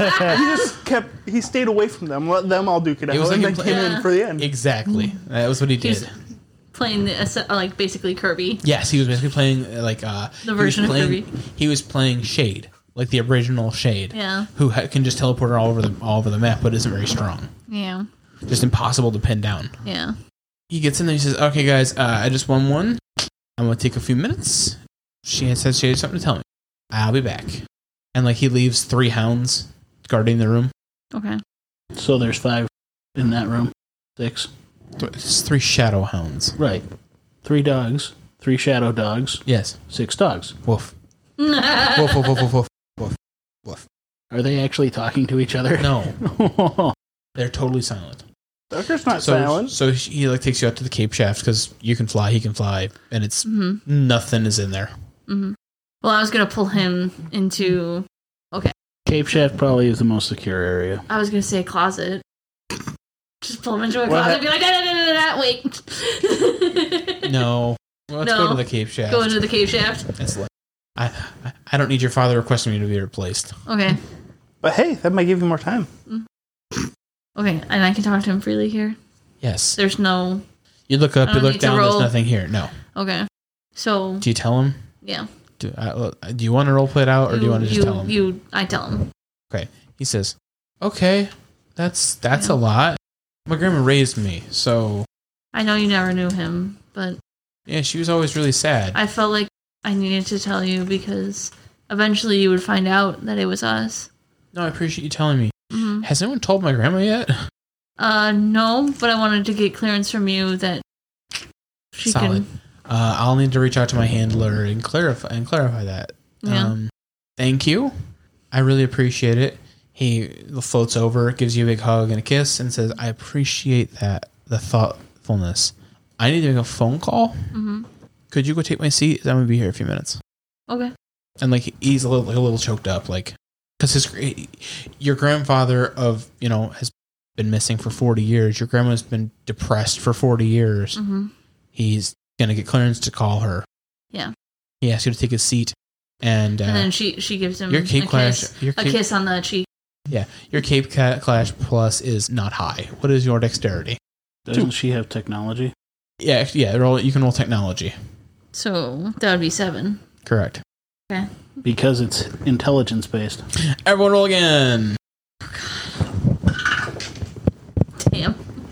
He stayed away from them, let them all duke it out, was and like then came in for the end. Exactly. That was what he He was did. playing like basically Kirby. Yes, he was basically playing like The version of Kirby. He was playing Shade, like the original Shade. Yeah. Who can just teleport all over the map, but isn't very strong. Yeah. Just impossible to pin down. Yeah. He gets in there. He says, "Okay, guys, I just won one. I'm gonna take a few minutes." She says she has something to tell me. I'll be back. And like he leaves 3 hounds guarding the room. Okay. So there's 5 in that room. 6. It's 3 shadow hounds. Right. 3 dogs. 3 shadow dogs. Yes. 6 dogs. Woof. Woof, woof, woof, woof, woof, woof, woof. Are they actually talking to each other? No. They're totally silent. Tucker's not silent. So he like takes you out to the Cape Shaft because you can fly, he can fly, and it's nothing is in there. Mm-hmm. Well, I was gonna pull him into. Okay. Cape Shaft probably is the most secure area. I was gonna say closet. Just pull him into a closet and be like, no, wait. No. Well, let's go to the Cape Shaft. Go into the Cape Shaft. It's like, I don't need your father requesting me to be replaced. Okay. But hey, that might give you more time. Okay, and I can talk to him freely here? Yes. There's no... You look up, you look down, there's nothing here. No. Okay. So... Do you tell him? Yeah. Do you want to role play it out, or do you want to just tell him? I tell him. Okay. He says, okay, that's a lot. My grandma raised me, so... I know you never knew him, but... Yeah, she was always really sad. I felt like I needed to tell you because eventually you would find out that it was us. No, I appreciate you telling me. Mm-hmm. Has anyone told my grandma yet? No, but I wanted to get clearance from you that she Solid. can... I'll need to reach out to my handler and clarify that. Yeah. Thank you. I really appreciate it. He floats over, gives you a big hug and a kiss, and says, I appreciate that, the thoughtfulness. I need to make a phone call. Mm-hmm. Could you go take my seat? I'm going to be here in a few minutes. Okay. And like he's a little choked up, like, because your grandfather has been missing for 40 years. Your grandma's been depressed for 40 years. Mm-hmm. He's going to get clearance to call her. Yeah. He asks you to take his seat. And then she gives him your Cape a kiss on the cheek. Yeah. Your Cape Clash Plus is not high. What is your dexterity? Doesn't she have technology? Yeah. You can roll technology. So that would be 7. Correct. Okay. Because it's intelligence based. Everyone roll again. Damn.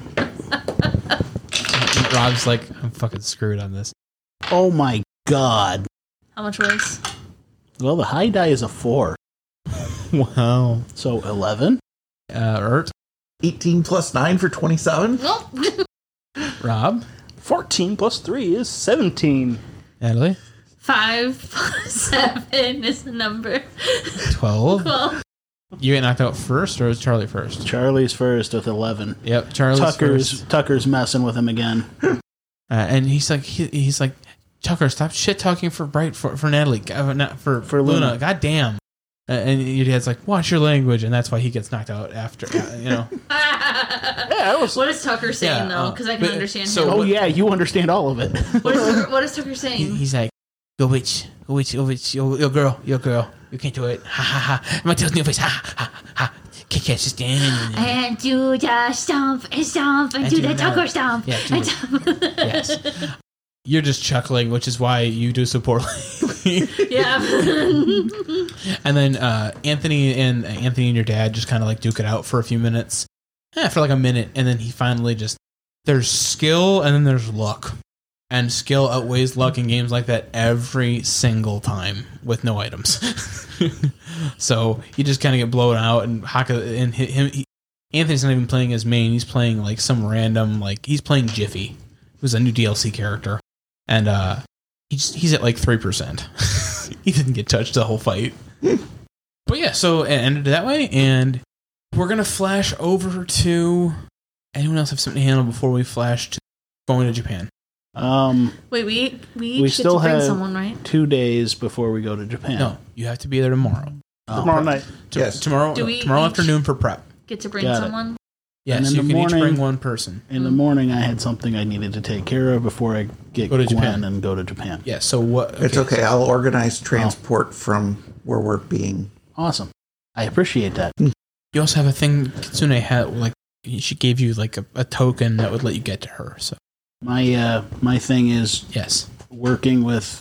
Rob's like, I'm fucking screwed on this. Oh my god. How much was? Well, the high die is a 4. Wow. So 11? Ert. 18 plus 9 for 27. Nope. Rob. 14 plus 3 is 17. Natalie. 5 plus 7 is the number. 12. Well, You get knocked out first, or was Charlie first? Charlie's first with 11. Yep, Charlie's first. Tucker's messing with him again. And he's like, Tucker, stop shit talking for Natalie, not for Luna. God damn. And your dad's like, watch your language, and that's why he gets knocked out after. Yeah, I was. what is Tucker saying though? Because I can understand him. Oh yeah, you understand all of it. What is Tucker saying? He's like, go witch, your girl, you can't do it. Ha ha ha! My tail's in your face. Ha ha ha! Can't catch this stand. And do the stomp and do the Tucker stomp. Yeah, do it. Yes. You're just chuckling, which is why you do so poorly. Yeah. And then Anthony and your dad just kind of like duke it out for a few minutes. For like a minute, and then he finally there's skill and then there's luck. And skill outweighs luck in games like that every single time with no items. So you just kind of get blown out, and Anthony's not even playing his main. He's playing like some random, like he's playing Jiffy, who's a new DLC character, and he's at like 3%. He didn't get touched the whole fight. But yeah, so it ended that way, and we're gonna flash over to. Anyone else have something to handle before we flash to going to Japan? Wait, we each get still to bring have someone, right? 2 days before we go to Japan. No, you have to be there tomorrow. Tomorrow night. Yes. Tomorrow Do we tomorrow each- afternoon for prep. Get to bring Got it. someone. Yes, in you the can each morning- bring one person. In the morning, I had something I needed to take care of before I get Go to Gwen Japan. and go to Japan. Yeah, so what... It's okay. I'll organize transport from where we're being. Awesome. I appreciate that. You also have a thing Kitsune had, like, she gave you, like, a token that would let you get to her, so... My thing is Yes. working with,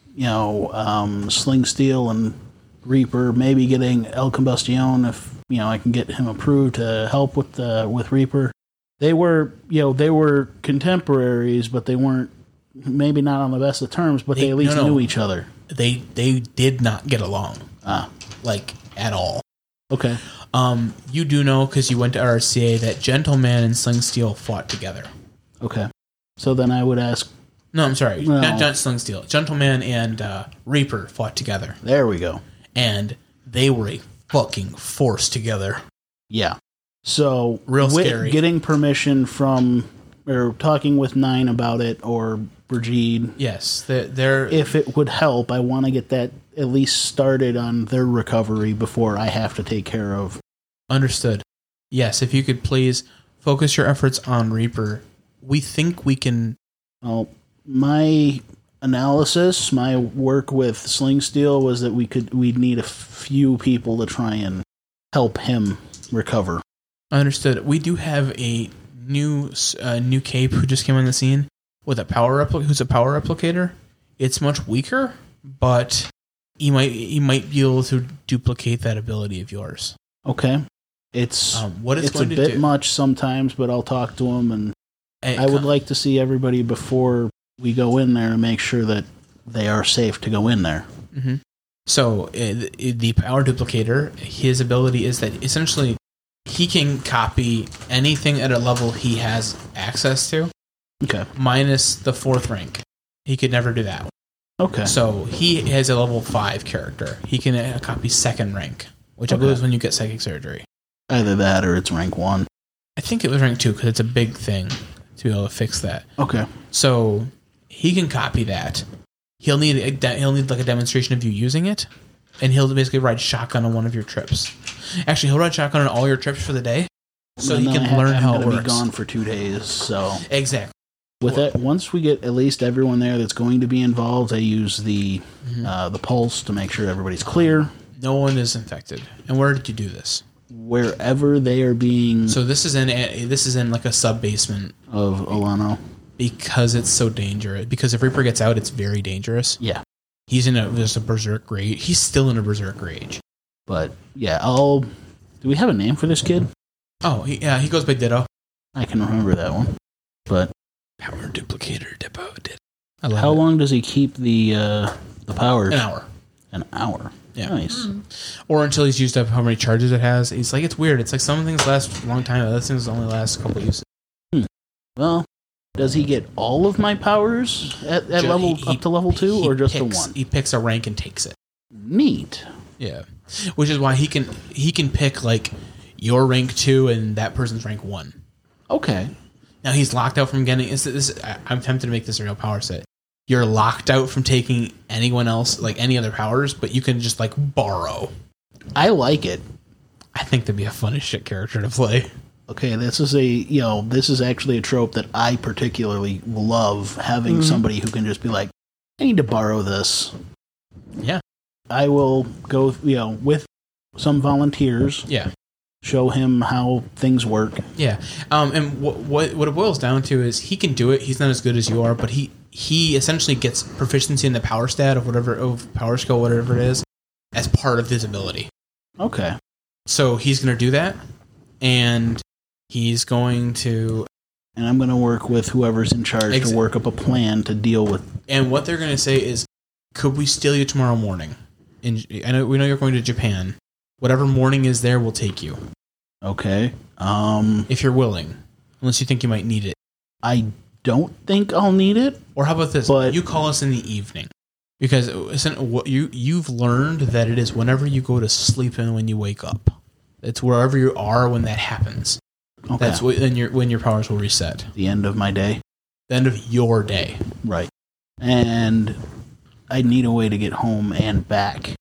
Sling Steel and Reaper, maybe getting El Combustión if, I can get him approved to help with Reaper. They were contemporaries, but they weren't, maybe not on the best of terms, but they at least knew each other. They did not get along. Like, at all. Okay. You do know, because you went to RCA, that Gentleman and Sling Steel fought together. Okay. So then I would ask... No, I'm sorry. No. Not Sling Steel. Gentleman and Reaper fought together. There we go. And they were a fucking force together. Yeah. So Real scary. Getting permission from, or talking with Nine about it, or Brigitte. Yes. They're If it would help, I want to get that at least started on their recovery before I have to take care of. understood. Yes, if you could please focus your efforts on Reaper. We think we can... Well, my analysis, my work with Sling Steel was that we'd need a few people to try and help him recover. Understood. We do have a new cape who just came on the scene with who's a power replicator. It's much weaker, but he might be able to duplicate that ability of yours. Okay. It's what it's a going to bit do. much sometimes, but I'll talk to him, and I would like to see everybody before we go in there and make sure that they are safe to go in there. Mm-hmm. So the power duplicator, his ability is that essentially he can copy anything at a level he has access to, Okay. minus the 4th rank. He could never do that. Okay. So he has a level 5 character. He can copy 2nd rank, which I believe is when you get psychic surgery. Either that or it's rank 1. I think it was rank 2 because it's a big thing to be able to fix that. Okay. So he can copy that. He'll need like a demonstration of you using it, and he'll basically ride shotgun on one of your trips. Actually, he'll ride shotgun on all your trips for the day, so And you then can learn how I'm it gonna works. be gone for 2 days, so Exactly. with that, once we get at least everyone there that's going to be involved, I use the pulse to make sure everybody's clear. No one is infected. And where did you do this? Wherever they are being So this is in like a sub basement of Olano. because it's so dangerous. Because if Reaper gets out, it's very dangerous. Yeah. He's in just a berserk rage. He's still in a berserk rage. But yeah, do we have a name for this kid? Oh, he goes by Ditto. I can remember that one. But Power duplicator Ditto. how long does he keep the powers? An hour. An hour. Yeah. Nice. Or until he's used up how many charges it has. It's like, it's weird. It's like some things last a long time, other things only last a couple uses. Well, does he get all of my powers at level up to level 2, or just the one? He picks a rank and takes it. Neat. Yeah. Which is why he can pick like your rank 2 and that person's rank 1. Okay. Now he's locked out from getting I'm tempted to make this a real power set. You're locked out from taking anyone else, like any other powers, but you can just like borrow. I like it. I think that'd be a fun as shit character to play. Okay, this is actually a trope that I particularly love, having somebody who can just be like, I need to borrow this. Yeah. I will go, with some volunteers, Yeah. show him how things work. Yeah. And what it boils down to is he can do it. He's not as good as you are, but he essentially gets proficiency in the power stat of power skill, whatever it is, as part of his ability. Okay. So he's going to do that, and he's going to... And I'm going to work with whoever's in charge to work up a plan to deal with... And what they're going to say is, could we steal you tomorrow morning? We know you're going to Japan. Whatever morning is there, we'll take you. Okay. If you're willing. Unless you think you might need it. I don't think I'll need it. Or how about this? But you call us in the evening. Because you've learned that it is whenever you go to sleep and when you wake up. It's wherever you are when that happens. Okay. That's when your powers will reset. The end of my day. The end of your day. Right. And I need a way to get home and back.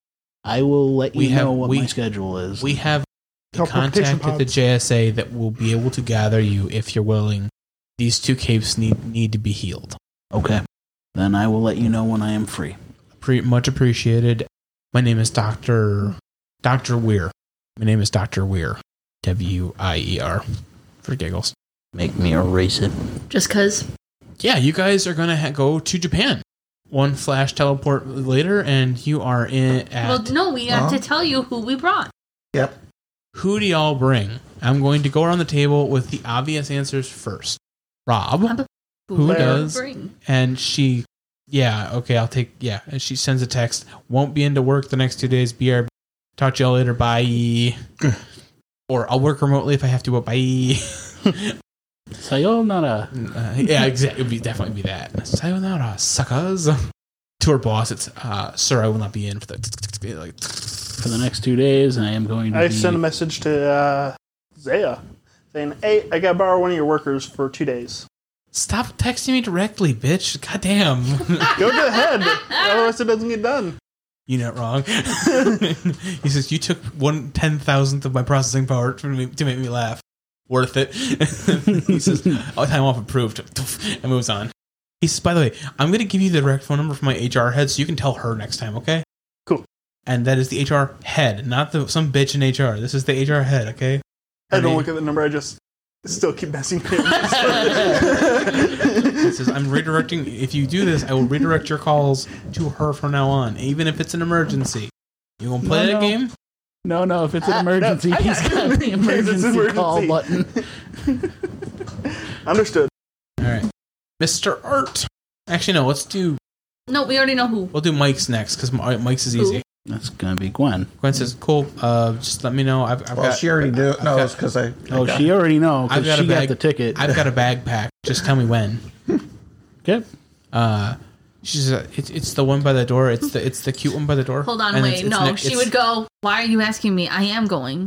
I will let you know what my schedule is. We have a Teleportation contact at the JSA that will be able to gather you if you're willing. These 2 capes need to be healed. Okay. Then I will let you know when I am free. Much appreciated. My name is Dr. Weir. My name is Dr. Weir. Wier. For giggles. Make me erase it. Just because. Yeah, you guys are going to go to Japan. One flash teleport later, and you are in at... Well, no, we have to tell you who we brought. Yep. Who do y'all bring? I'm going to go around the table with the obvious answers first. Rob, who does? Bring? And she... Yeah, okay, I'll take... Yeah, and she sends a text. Won't be into work the next 2 days. BRB. Talk to y'all later. Bye. Or I'll work remotely if I have to, but bye. Sayonara. Yeah, exactly. It would definitely be that. Sayonara, suckers. To her boss, it's, sir, I will not be in for the next 2 days. I am going to I sent a message to Zaya saying, hey, I gotta borrow one of your workers for 2 days. Stop texting me directly, bitch. Goddamn. Go to the head. Otherwise it doesn't get done. You're not wrong. He says, you took 1/10,000th of my processing power to make me laugh. Worth it. He says, time off approved. And moves on. He says, by the way, I'm going to give you the direct phone number for my HR head so you can tell her next time, okay? Cool. And that is the HR head, not some bitch in HR. This is the HR head, okay? I don't look at the number, I just still keep messing with it. He says, I'm redirecting. If you do this, I will redirect your calls to her from now on, even if it's an emergency. You gonna play that game? No, if it's an emergency, he's got the emergency call button. Understood. All right. Mr. Art. Actually, no, let's do... No, we already know who. We'll do Mike's next, because Mike's is easy. That's going to be Gwen. Gwen says, cool, just let me know. I've got... she already knows, because I... Oh, she already knows, because she got the ticket. I've got a bag packed. Just tell me when. Okay. She says, it's the one by the door. It's the cute one by the door. Hold on, wait. She would go, why are you asking me? I am going.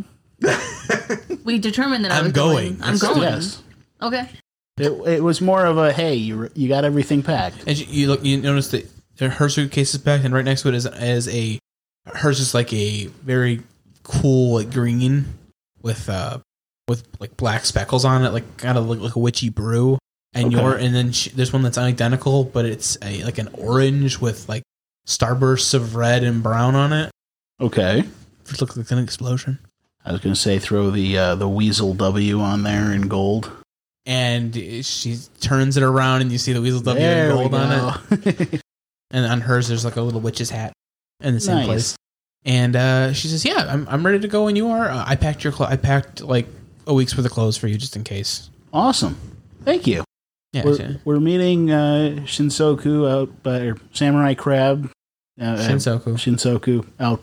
We determined that I was going. I'm going. Yes. Okay. It was more of a, hey, you got everything packed. And you notice that her suitcase is packed, and right next to it is hers is like a very cool like green with like black speckles on it, like kind of like a witchy brew. And then there's one that's identical, but it's like an orange with like starbursts of red and brown on it. Okay. It looks like an explosion. I was going to say throw the Weasel W on there in gold. And she turns it around, and you see the Weasel W in gold on it. And on hers, there's like a little witch's hat in the same place. And she says, "Yeah, I'm ready to go, and you are. I packed like a week's worth of clothes for you, just in case." Awesome, thank you. Yeah, we're meeting Shinsoku out by or Samurai Crab. Shinsoku out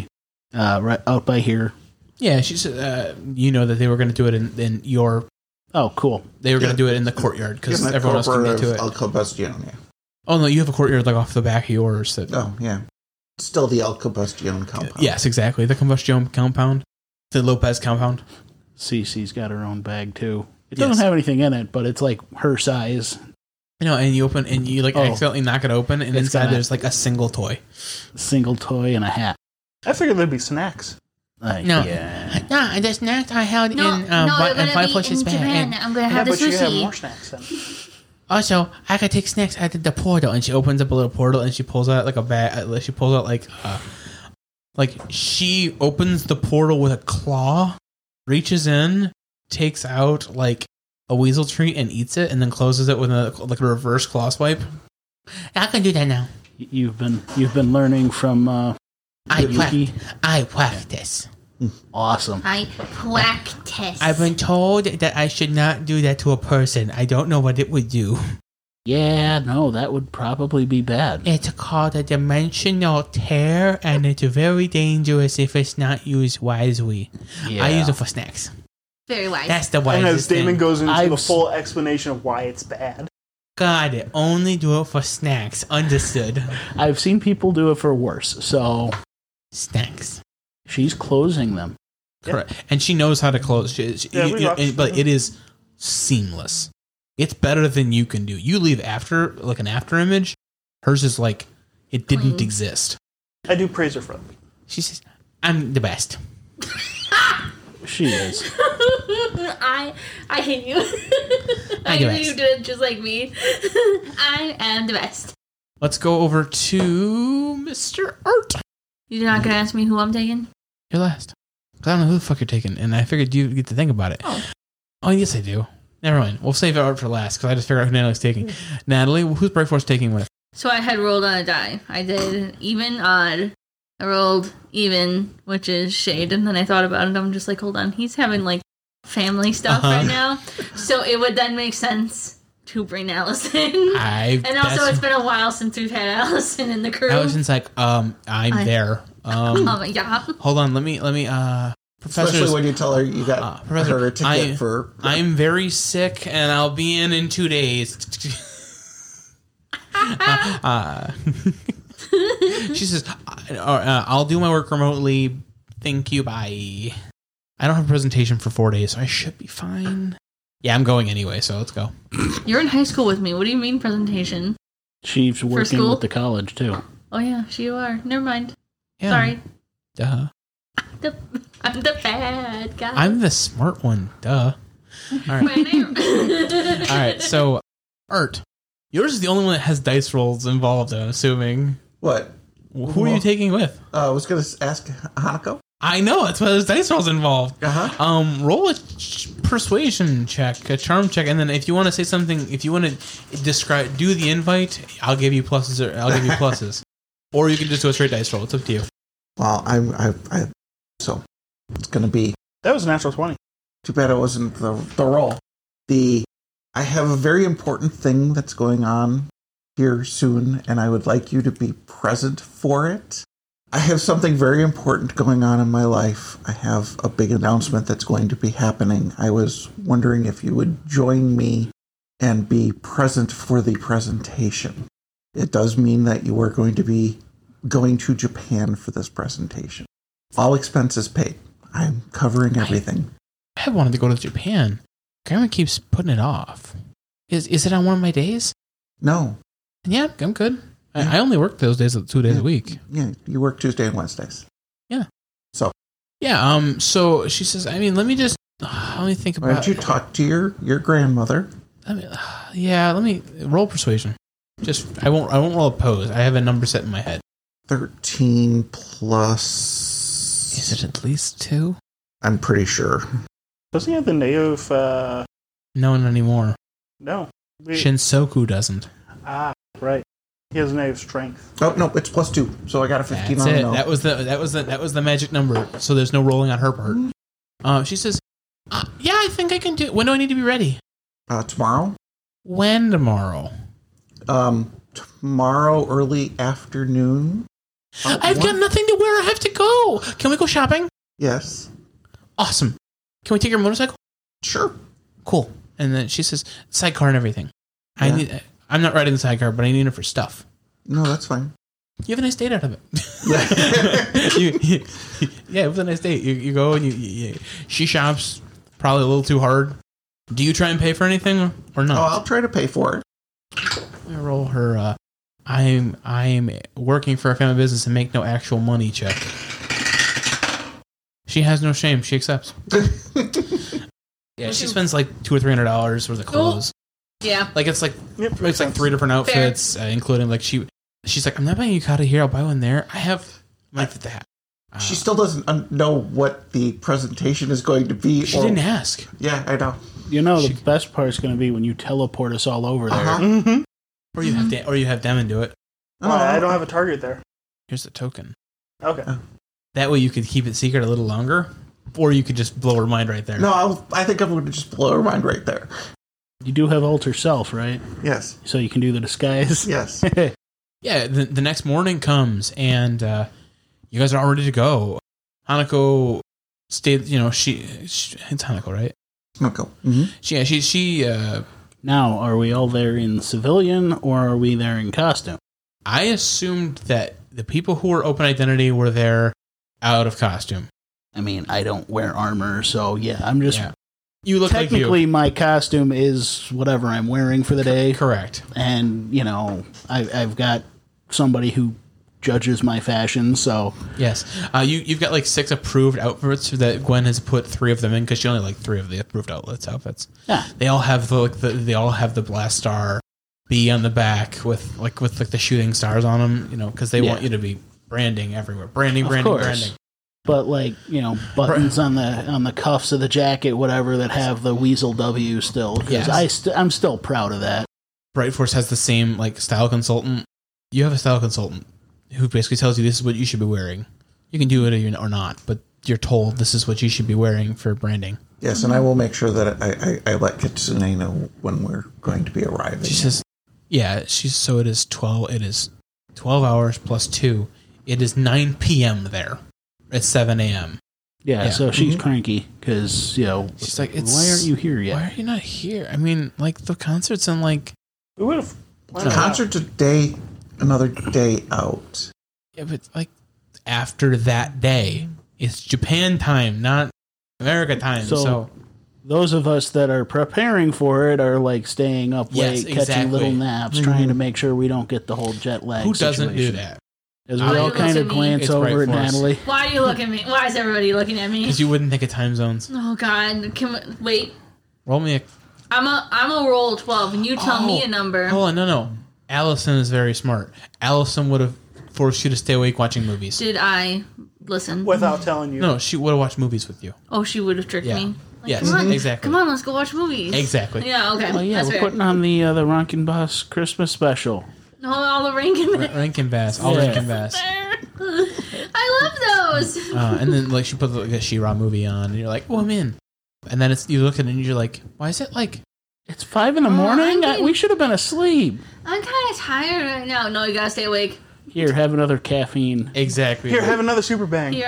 by here. Yeah, she said, you know that they were going to do it in your. Oh, cool. They were going to do it in the courtyard because everyone else can get to it. El Combustion, yeah. Oh no, you have a courtyard like off the back of yours. Oh yeah, still the El Combustion compound. Yes, exactly, the Combustion compound, the Lopez compound. Cece's got her own bag too. It doesn't have anything in it, but it's like her size. You know, and you open and you like accidentally knock it open, and inside there's like a single toy and a hat. I figured there'd be snacks. No, the snacks I held in Five Flushes bag. And I'm gonna have the sushi. You have more snacks then. Also, I could take snacks out of the portal, and she opens up a little portal, and she pulls out like a bag. She pulls out like she opens the portal with a claw, reaches in, takes out like a weasel treat and eats it, and then closes it with a reverse claw swipe. I can do that now. You've been learning from. I practice. Awesome. I practice. I've been told that I should not do that to a person. I don't know what it would do. Yeah, no, that would probably be bad. It's called a dimensional tear, and it's very dangerous if it's not used wisely. Yeah. I use it for snacks. Very wise. That's the wisest And as Damon thing. goes into the full explanation of why it's bad. Got it. Only do it for snacks. Understood. I've seen people do it for worse, so... Snacks. She's closing them. Correct. Yeah. And she knows how to close. But it is seamless. It's better than you can do. You leave after, like an after image. Hers is like, it didn't exist. I do praise her for that. She says, I'm the best. She is. I hate you. I the knew best. you did it just like me. I am the best. Let's go over to Mr. Art. You're not gonna ask me who I'm taking? You're last. 'Cause I don't know who the fuck you're taking, and I figured you'd get to think about it. Oh, yes, I do. Never mind. We'll save Art for last, because I just figured out who Natalie's taking. Natalie, who's Bright Force taking with? So I had rolled on a die. I did even, odd. I rolled even, which is shade, and then I thought about it. I'm just like, hold on, he's having like family stuff right now, so it would then make sense to bring Allison. And also, it's been a while since we've had Allison in the crew. Allison's like, I'm there. Yeah. Hold on, let me. Especially when you tell her you got her a ticket for. I'm very sick, and I'll be in 2 days. She says, I'll do my work remotely. Thank you, bye. I don't have a presentation for 4 days, so I should be fine. Yeah, I'm going anyway, so let's go. You're in high school with me. What do you mean presentation? She's working school? with the college, too. Oh, yeah, you are. Never mind. Yeah. Sorry. Duh. I'm the bad guy. I'm the smart one. Duh. All right. All right, so, Art, yours is the only one that has dice rolls involved, I'm assuming. What? Who are you taking with? I was going to ask Hanako. I know, that's why there's dice rolls involved. Uh-huh. Roll a persuasion check, a charm check, and then if you want to say something, if you want to do the invite, I'll give you pluses, or you can just do a straight dice roll. It's up to you. Well, so it's going to be. That was a natural 20. Too bad it wasn't the roll. I have a very important thing that's going on here soon, and I would like you to be present for it. I have something very important going on in my life. I have a big announcement that's going to be happening. I was wondering if you would join me and be present for the presentation. It does mean that you are going to be going to Japan for this presentation. All expenses paid. I'm covering everything. I have wanted to go to Japan. Grandma keeps putting it off. Is it on one of my days? No. Yeah, I'm good. I only work those days, 2 days a week. Yeah, you work Tuesday and Wednesdays. Yeah. So. Yeah. So she says, let me think about. Why don't you talk to your grandmother? Let me roll persuasion. I won't roll oppose. I have a number set in my head. 13 plus. Is it at least 2? I'm pretty sure. Doesn't he have the native? No, not anymore. No. Shinsoku doesn't. Ah, right. He has native strength. Oh no, it's plus 2. So I got a 15 That's on it. no. That was the magic number. So there's no rolling on her part. She says, "Yeah, I think I can do. When do I need to be ready? Tomorrow. When tomorrow? Tomorrow early afternoon. I've got nothing to wear. I have to go. Can we go shopping? Yes. Awesome. Can we take your motorcycle? Sure. Cool." And then she says, "Sidecar and everything. Yeah. I'm not riding the sidecar, but I need it for stuff." No, that's fine. You have a nice date out of it. Yeah, it was a nice date. You go and she shops probably a little too hard. Do you try and pay for anything or not? Oh, I'll try to pay for it. Let me roll her. I'm working for a family business and make no actual money check. She has no shame. She accepts. Yeah, she spends like $200 or $300 worth of clothes. Yeah. Like it's like Yep, it's like 3 different outfits, including like she's like, "I'm not buying a yukata here. I'll buy one there. I have my fit the hat." She still doesn't know what the presentation is going to be. She didn't ask. Yeah, I know. You know, the best part is going to be when you teleport us all over there. Mm-hmm. Or you have Demon do it. Oh, I don't have a target there. Here's the token. Okay. That way you could keep it secret a little longer, or you could just blow her mind right there. No, I think I'm going to just blow her mind right there. You do have alter self, right? Yes. So you can do the disguise. Yes. Yeah, the next morning comes, and you guys are all ready to go. Hanako stayed, she it's Hanako, right? Hanako. Mm-hmm. She Now, are we all there in civilian, or are we there in costume? I assumed that the people who were open identity were there out of costume. I mean, I don't wear armor, so yeah, I'm just... Yeah. You look technically, like you. my costume is whatever I'm wearing for the day. Correct. And, I've got somebody who judges my fashion. So Yes. You've got like 6 approved outfits that Gwen has put 3 of them in because she only like 3 of the approved outfits. yeah, They all have the blast star B on the back with the shooting stars on them, because they want you to be branding everywhere. Branding. but buttons on the cuffs of the jacket, whatever, that have the Weasel W still. Because Yes. I'm still proud of that. Bright Force has the same like style consultant. You have a style consultant who basically tells you this is what you should be wearing. You can do it or not, but you're told this is what you should be wearing for branding. Yes, and I will make sure that I let Kitsune know when we're going to be arriving. She says, so it is 12. It is 12 hours plus 2. It is 9 p.m. there. It's 7 a.m. Yeah, so she's cranky because She's like, why aren't you here yet? Why are you not here? I mean, like the concert's in like. We would have. The concert's another day out. Yeah, but like after that day, it's Japan time, not America time. So those of us that are preparing for it are like staying up late, catching little naps, trying to make sure we don't get the whole jet lag. who doesn't do situation. that? As we all kind of glance It's over at Bright Force. Natalie. Why do you look at me? Why is everybody looking at me? Because you wouldn't think of time zones. Oh God! Wait. Roll me a. I'm a roll 12, and you tell me a number. Hold on, no. Allison is very smart. Allison would have forced you to stay awake watching movies. Did I listen? Without telling you. No, she would have watched movies with you. Oh, she would have tricked Yeah. me. Like, Yes, come on, exactly. Come on, let's go watch movies. Exactly. Yeah. Okay. Oh yeah, That's we're fair. putting on the Rankin Boss Christmas special. No, all the Rankin. Rankin Bass, all Yeah. Rankin Bass. I love those. And then like she put like a She-Ra movie on, and you're like, "Oh, I'm in." And then you look at it and you're like, "Why is it like?" It's 5 in the morning. I'm We should have been asleep. I'm kind of tired right now. No, you gotta stay awake. Here, have another caffeine. Exactly. Here, have another super bang. Here,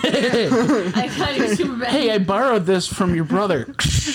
I got you super bad. Hey, I borrowed this from your brother.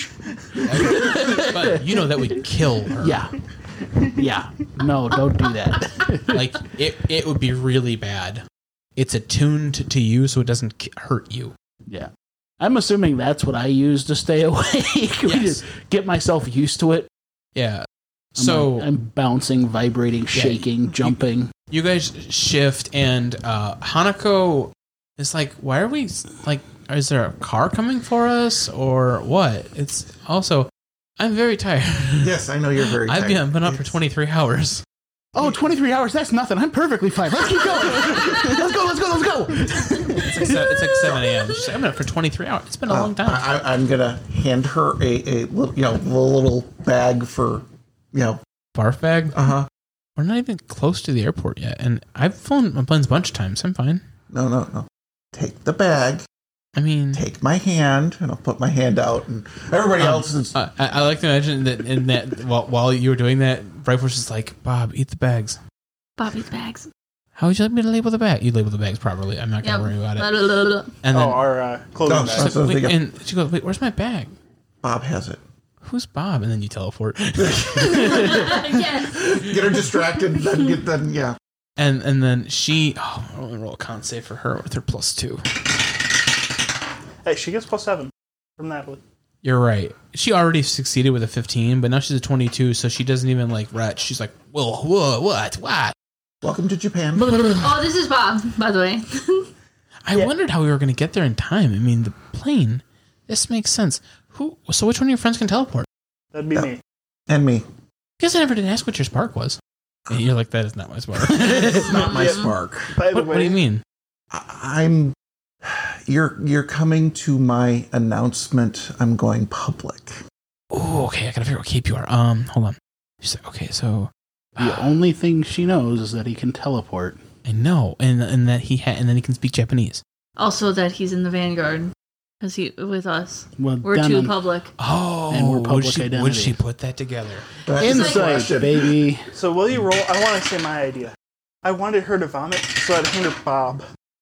But that would kill her. Yeah. No, don't do that. Like it would be really bad. It's attuned to you, so it doesn't hurt you. Yeah. I'm assuming that's what I use to stay awake. Yes. Get myself used to it. Yeah. So I'm bouncing, vibrating, shaking, jumping. you guys shift, and Hanako is like, "Why are we like? Is there a car coming for us or what?" It's also, I'm very tired. Yes, I know you're very tired. I've been up for 23 hours. Oh, 23 hours, that's nothing. I'm perfectly fine. Let's keep going. Let's go. It's like 7 a.m. She's like, I've been up for 23 hours. It's been a long time. I'm going to hand her a little bag for, Barf bag? Uh-huh. We're not even close to the airport yet, and I've flown my planes a bunch of times. I'm fine. No. Take the bag. I mean, Take my hand, and I'll put my hand out, and everybody else is... I like to imagine that while you were doing that, Bright Force is like, Bob, eat the bags. Bobby's bags. How would you like me to label the bag? You label the bags properly. I'm not going to worry about it. And then, our clothing No, bag. that's what wait, they got. and she goes, wait, where's my bag? Bob has it. Who's Bob? And then you teleport. Yes. Get her distracted, then yeah. And then she, I want to roll a con save for her with her +2. Hey, she gets +7 from Natalie. You're right. She already succeeded with a 15, but now she's a 22, so she doesn't even like retch. She's like, whoa, what? Welcome to Japan. Oh, this is Bob, by the way. I wondered how we were going to get there in time. I mean, the plane. This makes sense. So which one of your friends can teleport? That'd be me. And me. Because I never did ask what your spark was. And you're like, that is not my spark. It's not my spark. By the way, What do you mean? You're coming to my announcement. I'm going public. Oh, okay. I gotta figure out what cape you are. Hold on. She's like, okay, so The only thing she knows is that he can teleport. I know, and that and then he can speak Japanese. Also, that he's in the Vanguard because he with us. Well, We're done too on public. Oh, And we're public would identity. she put that together? That's the Insight, question. baby. so will you roll? I want to say my idea. I wanted her to vomit, so I'd hand her Bob.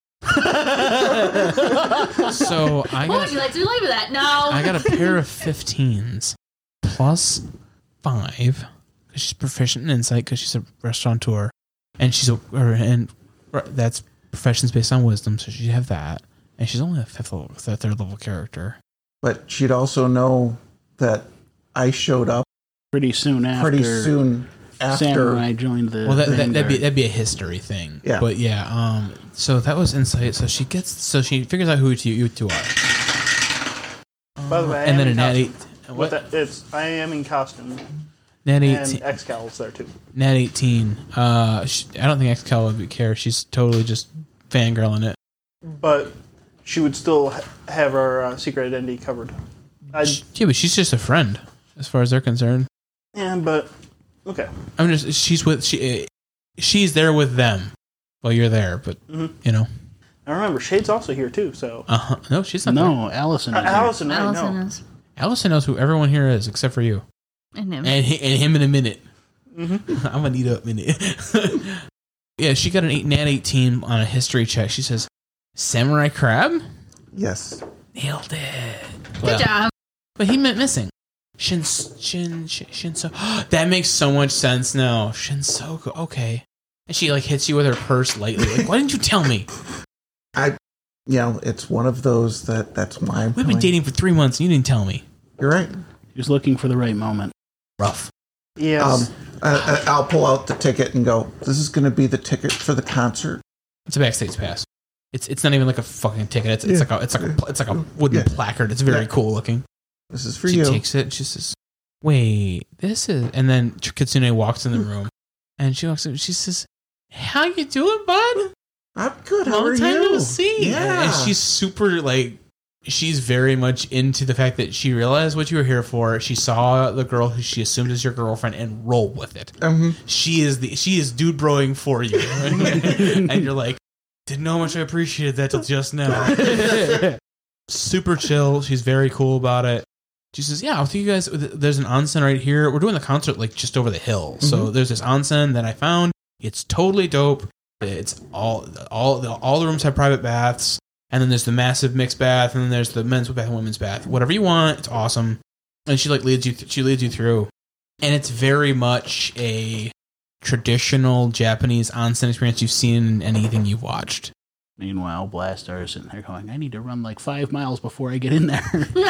So I What would you got like to label that? No. I got a pair of 15s +5 because she's proficient in insight because she's a restaurateur, and that's professions based on wisdom, so she'd have that, and she's only a third level character. But she'd also know that I showed up Pretty soon after. pretty soon after. Samurai joined the. Well, that'd be a history thing. Yeah. But yeah. So that was insight. So she figures out who you two are. By the way, And then a nat 8. What? I am in costume. Nat 18. And Excal's there too. Nat 18. I don't think Excal would care. She's totally just fangirling it. But she would still have our secret identity covered. Yeah, but she's just a friend, as far as they're concerned. Yeah, but okay. I'm just she's there with them while you're there, but you know. I remember Shade's also here too. So No, she's not. No, Allison. Is Allison, I Allison know. is. Allison knows who everyone here is except for you And him. and him in a minute. I'm gonna need a minute. Yeah, she got an nat 18 on a history check. She says, "Samurai crab." Yes. Nailed it. Good job. But he meant missing. Shinso. That makes so much sense now. Shinsoku. Okay. And she like hits you with her purse lightly. Like, why didn't you tell me? It's one of those that's why I'm We've been dating for 3 months and you didn't tell me. You're right. Just looking for the right moment. Rough. Yes. I'll pull out the ticket and go, this is going to be the ticket for the concert. It's a backstage pass. It's not even like a fucking ticket. It's like a wooden placard. It's very cool looking. This is for She you. takes it. She says, "Wait, this is." And then Kitsune walks in the room, and she walks in. She says, "How you doing, bud? I'm good. How Long are time you? no see." Yeah. And she's super like. She's very much into the fact that she realized what you were here for. She saw the girl who she assumed is your girlfriend and roll with it. She is dude broing for you, and you're like, didn't know how much I appreciated that till just now. Super chill. She's very cool about it. She says, "Yeah, I'll take you guys. There's an onsen right here. We're doing the concert like just over the hill. So there's this onsen that I found. It's totally dope. It's all the rooms have private baths." And then there's the massive mixed bath, and then there's the men's bath and women's bath. Whatever you want, it's awesome. And she like leads you through, and it's very much a traditional Japanese onsen experience you've seen in anything you've watched. Meanwhile, Blastar is sitting there going, I need to run like 5 miles before I get in there.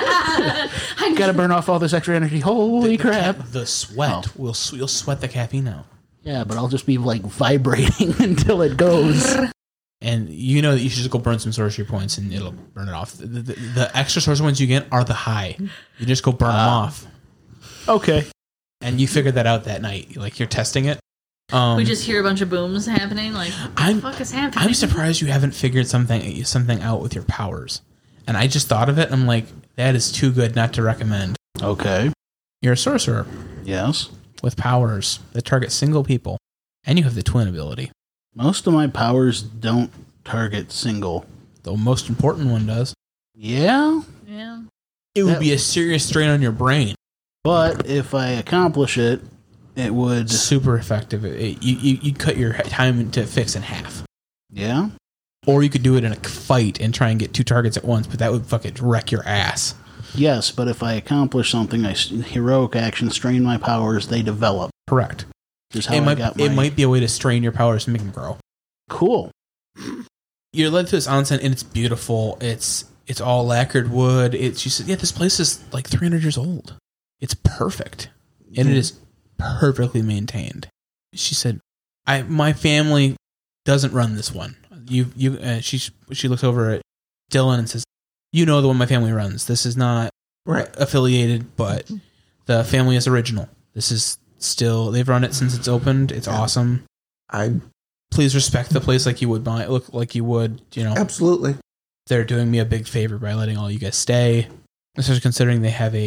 Gotta burn off all this extra energy. Holy crap. The sweat. You'll sweat the caffeine out. Yeah, but I'll just be like vibrating until it goes. And you know that you should just go burn some sorcery points and it'll burn it off. The extra sorcery points you get are the high. You just go burn them off. Okay. And you figured that out that night. Like, you're testing it. We just hear a bunch of booms happening. Like, what the fuck is happening? I'm surprised you haven't figured something out with your powers. And I just thought of it. And I'm like, that is too good not to recommend. Okay. You're a sorcerer Yes. with powers that target single people. And you have the twin ability. Most of my powers don't target single. The most important one does. Yeah? Yeah. It would be a serious strain on your brain. But if I accomplish it, it would... Super effective. You'd cut your time to fix in half. Yeah? Or you could do it in a fight and try and get 2 targets at once, but that would fucking wreck your ass. Yes, but if I accomplish something, heroic action, strain my powers, they develop. Correct. Just how It might be a way to strain your powers and make them grow. Cool. You're led to this onsen, and it's beautiful. It's all lacquered wood. She said, yeah, this place is like 300 years old. It's perfect. And it is perfectly maintained. She said, my family doesn't run this one. She looks over at Dylan and says, you know the one my family runs. This is not affiliated, but the family is original. This is still, they've run it since it's opened. It's awesome. Please respect the place like you would look like you would, Absolutely. They're doing me a big favor by letting all you guys stay. Especially considering they have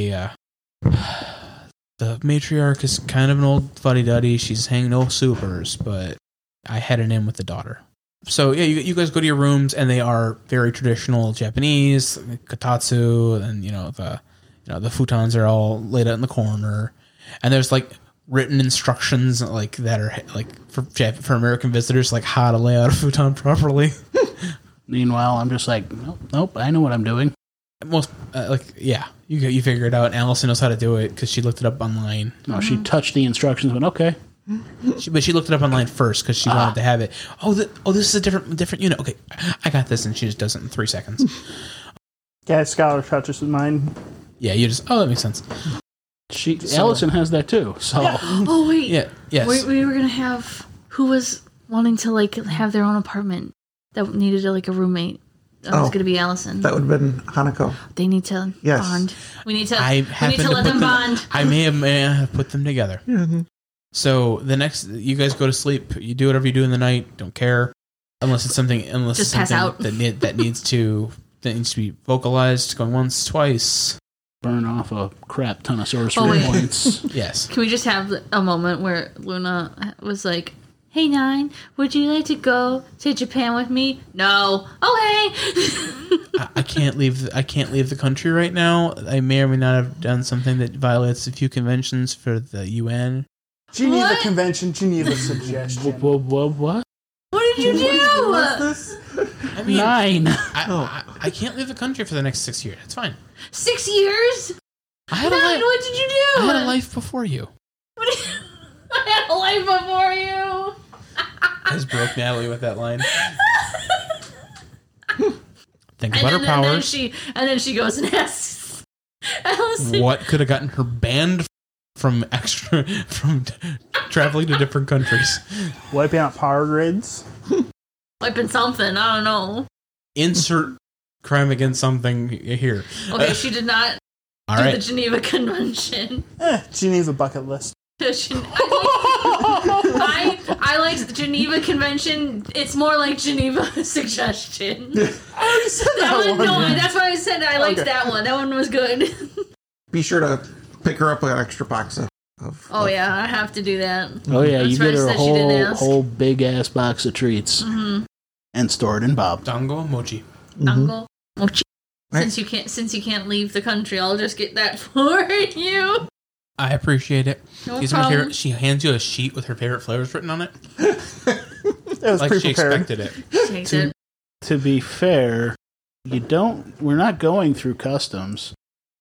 the matriarch is kind of an old fuddy-duddy. She's hanging no supers, but I had an in with the daughter. So yeah, you guys go to your rooms, and they are very traditional Japanese, kotatsu, and the futons are all laid out in the corner, and there's like written instructions like that are like for American visitors, like how to lay out a futon properly. Meanwhile, I'm just like, nope, I know what I'm doing. Most you figure it out. And Allison knows how to do it because she looked it up online. No, she touched the instructions. Went okay. But she looked it up online first because she wanted to have it. This is a different unit. Okay, I got this, and she just does it in 3 seconds. Yeah, Scholar touches mine. Yeah, you just that makes sense. Allison has that too. So Oh wait. Yeah. Yes. We were gonna have who was wanting to like have their own apartment that needed like a roommate. That was gonna be Allison. That would have been Hanako. They need to Yes. bond. We need to happened let them bond. I may have put them together. So the next, you guys go to sleep. You do whatever you do in the night. Don't care, unless it's something. Just pass out. that needs to be vocalized. Going once, twice. burn off a crap ton of sorcery wait. points. Yes. Can we just have a moment where Luna was like, "Hey Nine, would you like to go to Japan with me?" No. Okay. I can't leave the country right now. I may or may not have done something that violates a few conventions for the UN. Geneva What? Convention, Geneva Suggestion. What? What did you do? I mean, 9. I can't leave the country for the next 6 years. It's fine. 6 years? I had a Nine, life. what did you do? I had a life before you. I had a life before you. I just broke Natalie with that line. Think about her powers. And then she goes and asks Allison. What could have gotten her banned from traveling to different countries? Wiping out power grids. Wiping something, I don't know. Insert crime against something here. Okay, she did not All do right. the Geneva Convention. Geneva bucket list. I like the Geneva Convention. It's more like Geneva Suggestion. I already said that one. No, that's why I said I liked that one. That one was good. Be sure to pick her up an extra box of Oh yeah, I have to do that. Oh yeah, That's you right, get her a said she didn't ask. whole big ass box of treats and store it in Bob. Dango mochi. Uncle Mochi. Right. Since you can't leave the country, I'll just get that for you. I appreciate it. No These are my problem. favorite. She hands you a sheet with her favorite flavors written on it, It was like she pre-prepared. expected it. Takes it. To be fair, we're not going through customs.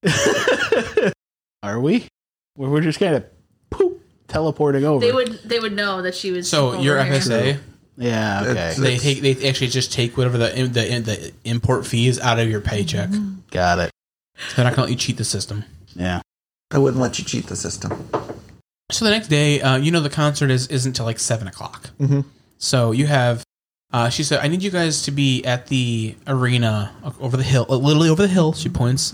Are we? We're just kind of teleporting over. They would know that she was. So over your here. FSA, Yeah, okay. It's- they actually just take whatever the import fees out of your paycheck. Got it. They're not gonna let you cheat the system. Yeah. I wouldn't let you cheat the system. So the next day, the concert isn't till like 7:00. Mhm. So you have. She said, "I need you guys to be at the arena over the hill, literally over the hill." She points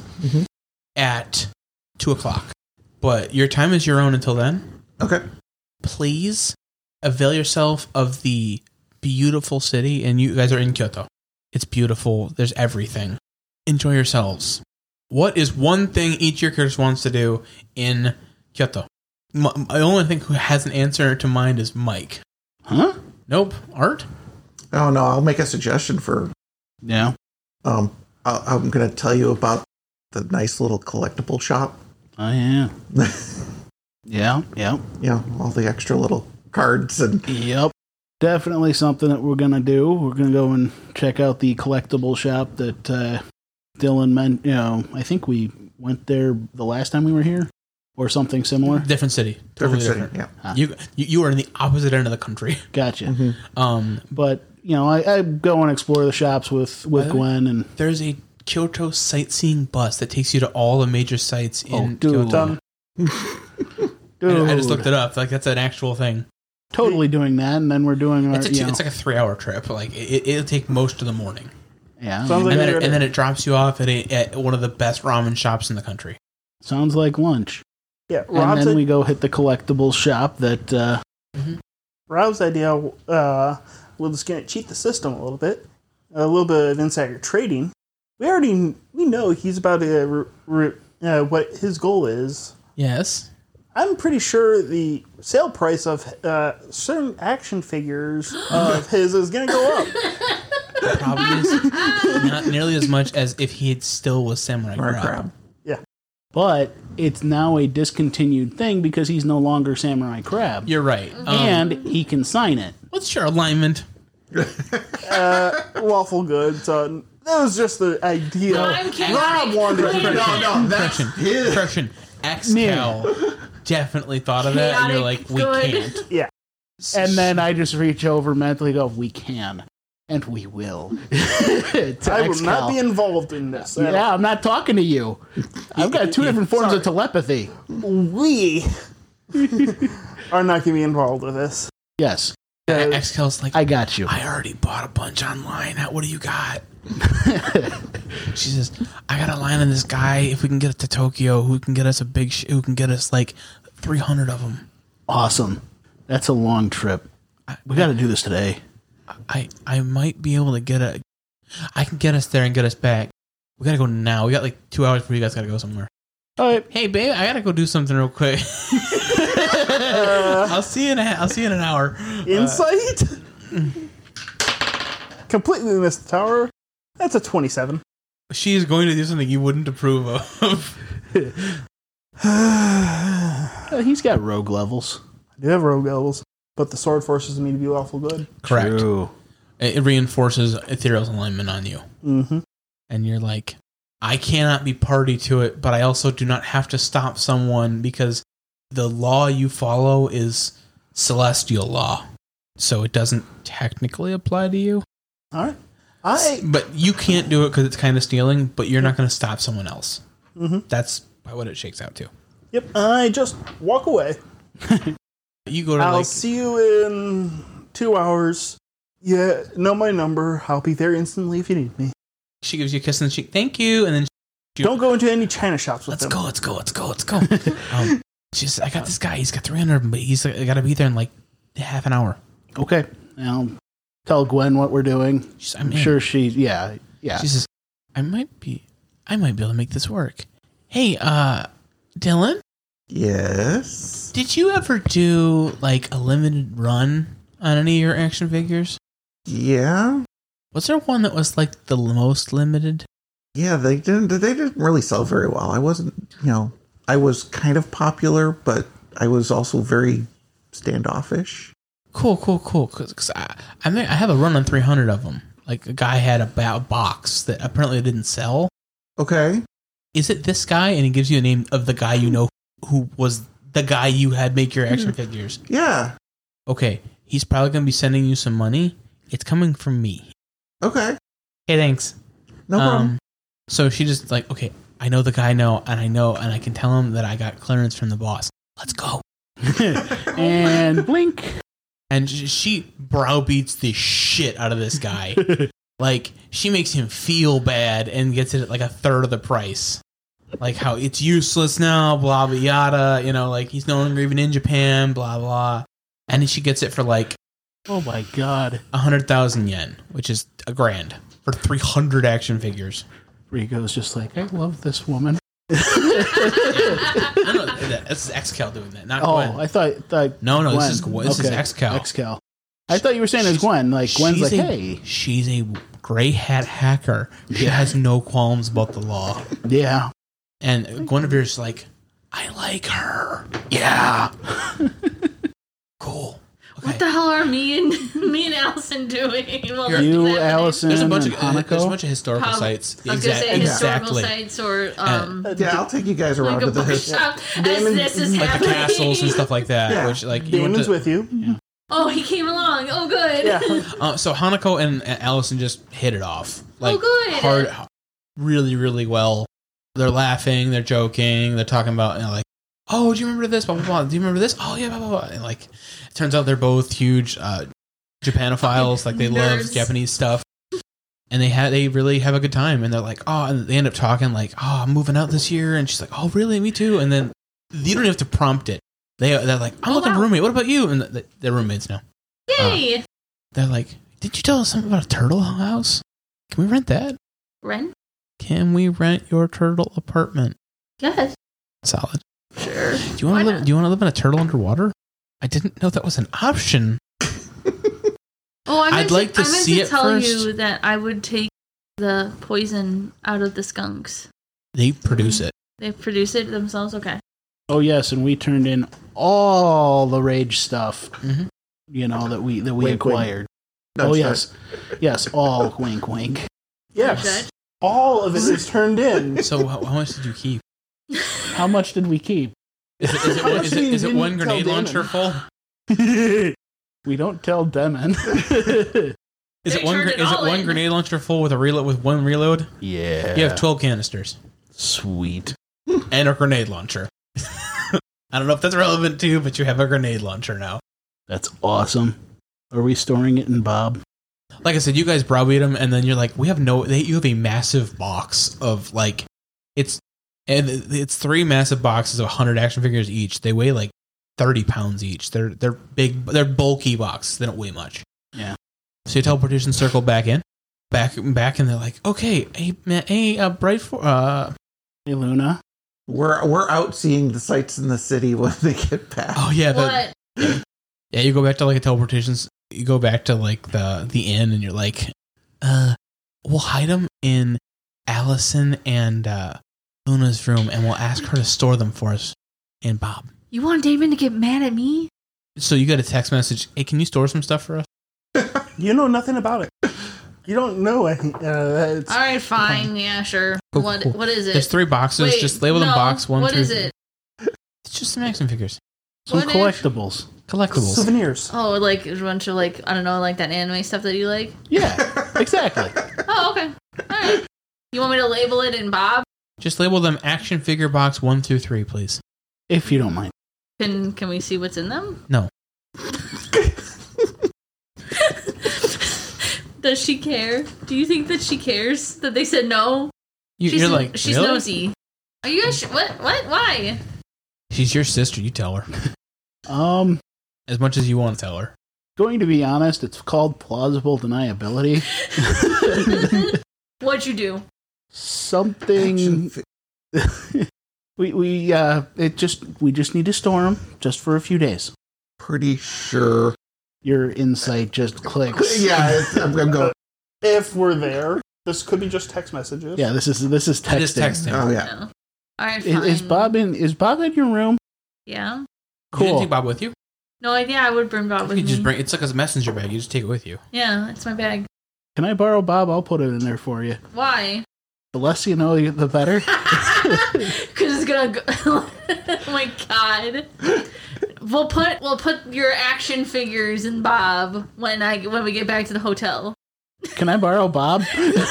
at 2:00. But your time is your own until then. Okay. Please avail yourself of the beautiful city, and you guys are in Kyoto. It's beautiful. There's everything. Enjoy yourselves. What is one thing each of your characters wants to do in Kyoto? I only think who has an answer to mind is Mike. Huh? Nope. Art? Oh no, I'll make a suggestion for. Yeah. I'm going to tell you about the nice little collectible shop. Oh yeah. Yeah. You know, all the extra little cards and. Yep. Definitely something that we're gonna do. We're gonna go and check out the collectible shop that Dylan meant. I think we went there the last time we were here, or something similar. Different city. Totally Different city, yeah. You are in the opposite end of the country. Gotcha. Um, But I go and explore the shops with Gwen and. there's a Kyoto sightseeing bus that takes you to all the major sites in dude. Kyoto. Dude, I just looked it up. Like that's an actual thing. Totally doing that, and then we're doing our. It's like a 3-hour trip. Like it'll take most of the morning, yeah. Sounds like and then it drops you off at one of the best ramen shops in the country. Sounds like lunch. Yeah, And then we go hit the collectibles shop that. Rob's idea was going to cheat the system a little bit of insider trading. We know he's about to what his goal is. Yes. I'm pretty sure the sale price of certain action figures of his is going to go up. Probably is not nearly as much as if he had still was Samurai Or a Crab. crab. Yeah. But it's now a discontinued thing because he's no longer Samurai Crab. You're right. And he can sign it. What's your alignment? Lawful good. So that was just the idea. I'm kidding. Rob wanted to keep it. No, that's his. Impression. XCal definitely thought of that, and you're like, Chaotic we good. can't. Yeah. And then I just reach over mentally and go, we can. And we will. I will not be involved in this. Yeah, I'm not talking to you. I've got two different forms of telepathy. We are not going to be involved with this. Yes. Excal's like, I got you. I already bought a bunch online. What do you got? She says, I got a line on this guy. If we can get it to Tokyo, who can get us who can get us like 300 of them. Awesome. That's a long trip. We got to do this today. I might be able to I can get us there and get us back. We gotta go now. We got like 2 hours before you guys gotta go somewhere. All right. Hey, babe, I gotta go do something real quick. I'll see you in an hour. Insight? Completely missed the tower. That's a 27. She's going to do something you wouldn't approve of. He's got rogue levels. I do have rogue levels, but the sword forces me to be lawful good. Correct. True. It reinforces Ethereal's alignment on you. Mm-hmm. And you're like, I cannot be party to it, but I also do not have to stop someone because the law you follow is celestial law. So it doesn't technically apply to you. All right. But you can't do it because it's kind of stealing, but you're not going to stop someone else. Mm-hmm. That's what it shakes out to. Yep. I just walk away. You go to I'll see you in 2 hours. Yeah, know my number. I'll be there instantly if you need me. She gives you a kiss on the cheek. Thank you. And then don't go into any China shops with them. Let's go. She says, I got this guy. He's got 300, but he's got to be there in like half an hour. Okay. I'll tell Gwen what we're doing. I'm sure she, yeah. She says, I might be able to make this work. Hey, Dylan? Yes? Did you ever do like a limited run on any of your action figures? Yeah. Was there one that was like the most limited? Yeah, they didn't really sell very well. I wasn't, I was kind of popular, but I was also very standoffish. Cool. Because I have a run on 300 of them. Like a guy had a box that apparently didn't sell. Okay. Is it this guy? And he gives you a name of the guy you know who was the guy you had make your action figures. Yeah. Okay. He's probably going to be sending you some money. It's coming from me. Okay. Hey, thanks. No problem. So she just like, okay, I know the guy and I can tell him that I got clearance from the boss. Let's go. And blink. And she browbeats the shit out of this guy. Like, she makes him feel bad and gets it at like a third of the price. Like how it's useless now, blah, blah, yada. Like he's no longer even in Japan, blah, blah. And then she gets it for like, oh my god, 100,000 yen, which is $1,000 for 300 action figures. Rico's just like, I love this woman. No, this is Excal doing that, not Gwen. I thought No, Gwen. this is Excal. Excal. I thought you were saying it's Gwen. Like Gwen's like, hey, she's a gray hat hacker. She has no qualms about the law. Yeah. And Guinevere's like, I like her. Yeah. Cool. Okay. What the hell are me and Allison doing? You, Allison, there's a bunch of historical sites. I was going to say historical sites or yeah, I'll take you guys around to the this is like the castles and stuff like that. Yeah. Which like Damon's with you. Yeah. Oh, he came along. Oh, good. Yeah. So Hanako and Allison just hit it off. Like, good. Hard, really, really well. They're laughing. They're joking. They're talking about like, oh, do you remember this? Blah blah blah. Do you remember this? Oh yeah, blah blah blah. And like, it turns out they're both huge Japanophiles. Like they love Japanese stuff, and they really have a good time. And they're like, oh, and they end up talking like, oh, I'm moving out this year, and she's like, oh, really? Me too. And then you don't have to prompt it. They're like, I'm looking for a roommate. What about you? And they're roommates now. Yay! They're like, did you tell us something about a turtle house? Can we rent that? Rent? Can we rent your turtle apartment? Yes. Solid. Sure. Do you want to live in a turtle underwater? I didn't know that was an option. I'd like to see it tell first. you that I would take the poison out of the skunks. They produce it. They produce it themselves. Okay. Oh yes, and we turned in all the rage stuff. Mm-hmm. That we Wink, acquired. wink. Oh yes, yes, all wink, wink. Yes. All of it is turned in. So how much did you keep? How much did we keep? Is it one grenade launcher full? We don't tell Demon. Is They it one? turned it Is it all one in. grenade launcher full with a reload with one reload? Yeah. You have 12 canisters Sweet. and a grenade launcher. I don't know if that's relevant to you, but you have a grenade launcher now. That's awesome. Are we storing it in Bob? Like I said, you guys browbeat them, and then you're like, you have a massive box of like, it's 3 massive boxes of 100 action figures each. They weigh like 30 pounds each. They're big, they're bulky boxes. They don't weigh much. Yeah. So you teleportation circle back in, back, and they're like, okay, Bright for Hey, Luna. We're out seeing the sights in the city when they get back. oh yeah, What? yeah. You go back to like a teleportation. You go back to like the inn, and you're like, we'll hide them in Allison and Luna's room, and we'll ask her to store them for us. And Bob. You want Damon to get mad at me? So you got a text message. Hey, can you store some stuff for us? You know nothing about it. You don't know. All right, fine. Yeah, sure. Cool, What cool. What is it? There's 3 boxes. Wait, just label them no. box 1 What through. is it? It's just some action figures, Some What is- collectibles. collectibles. Souvenirs. Oh, like a bunch of like I don't know, like that anime stuff that you like. Yeah, exactly. Oh, okay. All right. You want me to label it in Bob? Just label them action figure box 1 through 3, please. If you don't mind. Can we see what's in them? No. Does she care? Do you think that she cares that they said no? You're like, she's really? nosy. Are you guys? What? Why? She's your sister. You tell her as much as you want to tell her. Going to be honest, it's called plausible deniability. What'd you do? Something. we just need to store them just for a few days. Pretty sure. Your insight just clicks. Yeah, I'm going. If we're there, this could be just text messages. Yeah, this is texting. It is texting. Oh yeah. No. All right, fine. Is Bob in your room? Yeah. You didn't Cool. take Bob with you? No idea. I would bring Bob with You me. just bring. It's like a messenger bag. You just take it with you. Yeah, it's my bag. Can I borrow Bob? I'll put it in there for you. Why? The less you know, the better. Because it's gonna go. Oh my god. We'll put your action figures in Bob when we get back to the hotel. Can I borrow Bob?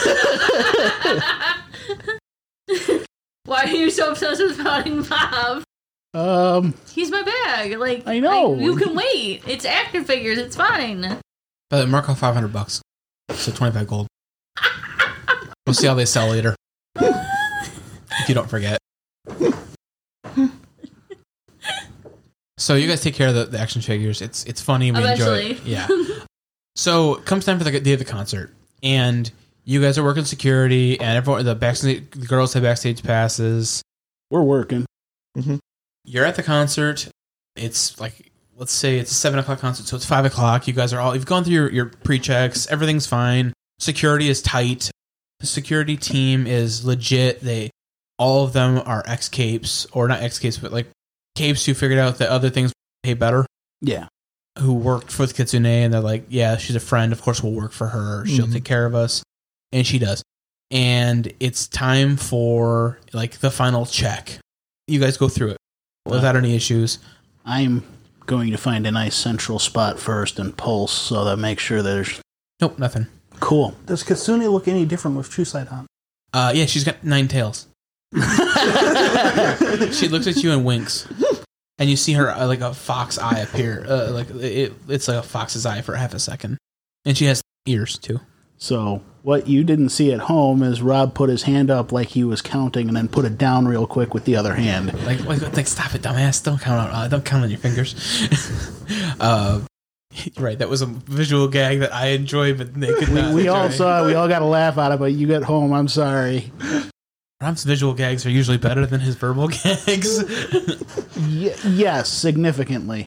Why are you so obsessed with finding Bob? He's my bag. Like I know. you can wait. It's action figures. It's fine. But mark off $500. So 25 gold. We'll see how they sell later. If you don't forget. So you guys take care of the action figures. It's funny. We enjoy it. Eventually. Yeah. So it comes time for the day of the concert, and you guys are working security, and everyone, the girls have backstage passes. We're working. You're at the concert. It's like, let's say it's a 7:00 concert, so it's 5:00. You guys are you've gone through your pre-checks. Everything's fine. Security is tight. The security team is legit. All of them are ex-capes, or not ex-capes, but like capes who figured out that other things pay better. Yeah. Who worked for the Kitsune, and they're like, yeah, she's a friend. Of course, we'll work for her. She'll take care of us. And she does. And it's time for like the final check. You guys go through it without any issues. I'm going to find a nice central spot first and pulse so that makes sure there's... Nope, nothing. Cool. Does Kitsune look any different with True Sight on? Yeah, she's got 9 tails. She looks at you and winks. And you see her like a fox eye appear. It's like a fox's eye for half a second. And she has ears too. So what you didn't see at home is Rob put his hand up like he was counting and then put it down real quick with the other hand. Like stop it, dumbass! Don't count on your fingers. Right, that was a visual gag that I enjoy, but they could not. We all enjoy. saw it. We all got a laugh out of it. You get home. I'm sorry. Rob's visual gags are usually better than his verbal gags. Yes, significantly.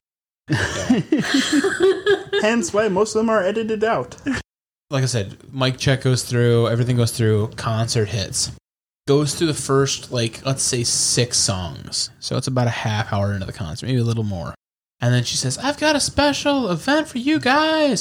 Hence why most of them are edited out. Like I said, mic check goes through, everything goes through, concert hits. Goes through the first, let's say 6 songs. So it's about a half hour into the concert, maybe a little more. And then she says, I've got a special event for you guys.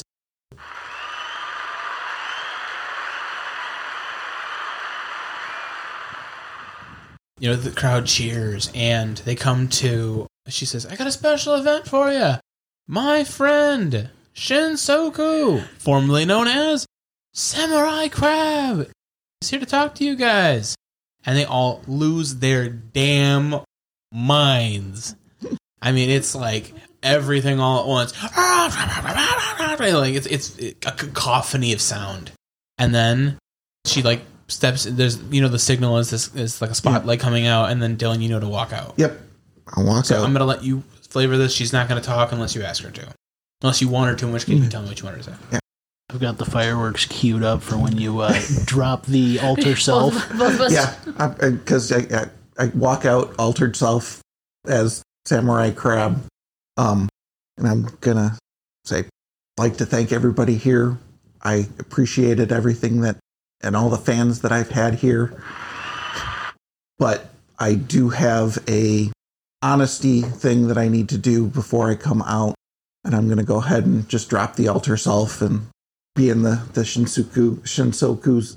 You know, the crowd cheers, and they come to, she says, I got a special event for you. My friend, Shinsoku, formerly known as Samurai Crab is here to talk to you guys. And they all lose their damn minds. I mean, it's like everything all at once. Like it's a cacophony of sound. And then she like steps. There's the signal is like a spotlight coming out, and then Dylan, to walk out. Yep, I'll walk out. I'm gonna let you flavor this. She's not gonna talk unless you ask her to. Unless you want her to, in which case you can tell me what you want her to say. Yeah. I've got the fireworks queued up for when you drop the altered self. Both of us. Yeah, because I walk out altered self as Samurai Crab, and I'm gonna say, I'd like to thank everybody here. I appreciated everything and all the fans that I've had here, but I do have a honesty thing that I need to do before I come out, and I'm gonna go ahead and just drop the alter self and be in the Shinsoku's.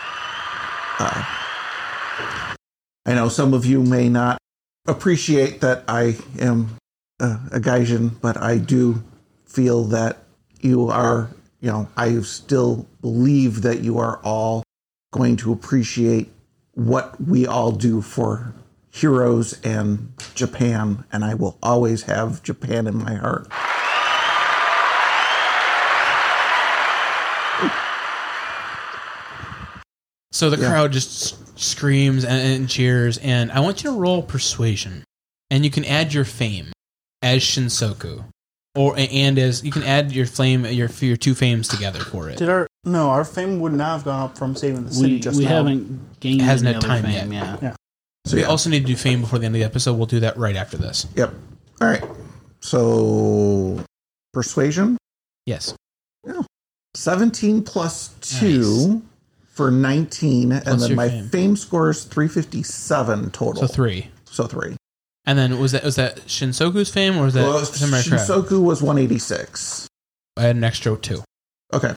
I know some of you may not appreciate that I am a Gaijin, but I do feel that you are, I still believe that you are all going to appreciate what we all do for heroes and Japan, and I will always have Japan in my heart. So the crowd just screams and cheers, and I want you to roll persuasion, and you can add your fame as Shinsoku, and as you can add your flame, your two fames together for it. Our fame would not have gone up from saving the city We haven't gained It hasn't any had other time fame, yet. yeah. So we also need to do fame before the end of the episode. We'll do that right after this. Yep. All right. So persuasion. Yes. 17 plus 2 for 19, and Plus then your my fame. fame score is 357 total. So 3. So 3. And then was that Shinsoku's fame or was that Samurai Crab? Shinsoku was 186. I had an extra 2. Okay.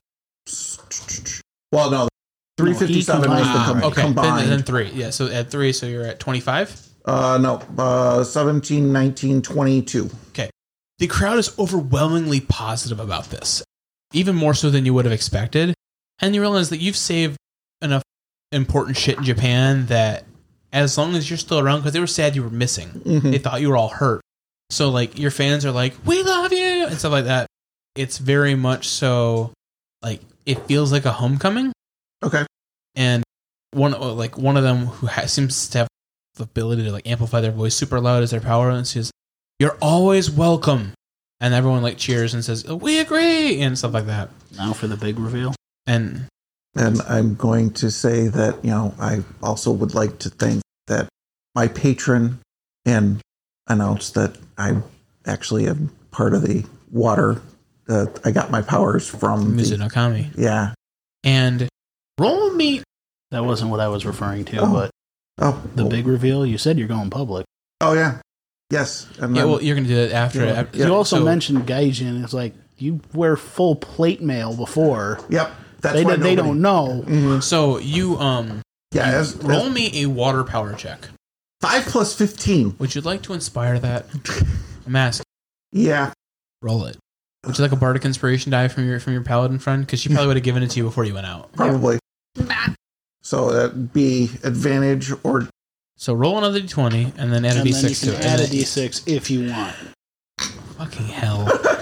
Well, no, 357 was the Okay, combined. then 3. Yeah, so at 3, so you're at 25? No, 17, 19, 22. Okay. The crowd is overwhelmingly positive about this, even more so than you would have expected. And you realize that you've saved enough important shit in Japan that as long as you're still around, because they were sad you were missing. Mm-hmm. They thought you were all hurt. So, like, your fans are like, we love you, and stuff like that. It's very much so, like, it feels like a homecoming. Okay. And one of them who seems to have the ability to, like, amplify their voice super loud as their power, and says, "You're always welcome." And everyone, like, cheers and says, "We agree," and stuff like that. Now for the big reveal. And I'm going to say that, I also would like to thank that my patron and announce that I actually am part of the water. I got my powers from Mizuno Kami. Yeah. And roll me. That wasn't what I was referring to, but the big reveal, you said you're going public. Oh, yeah. Yes. And Yeah, then, well, you're going to do that after. You also mentioned Gaijin. It's like, you wear full plate mail before. Yep. That's They why don't know. So you roll as me a water power check. 5 plus 15. Would you like to inspire that? I'm asking. Yeah. Roll it. Would you like a bardic inspiration die from your paladin friend? Because she probably would have given it to you before you went out. Probably. So that'd be advantage or... So roll another d20 and then add a And then you d6 can to it. add a d6 if you want. Fucking hell.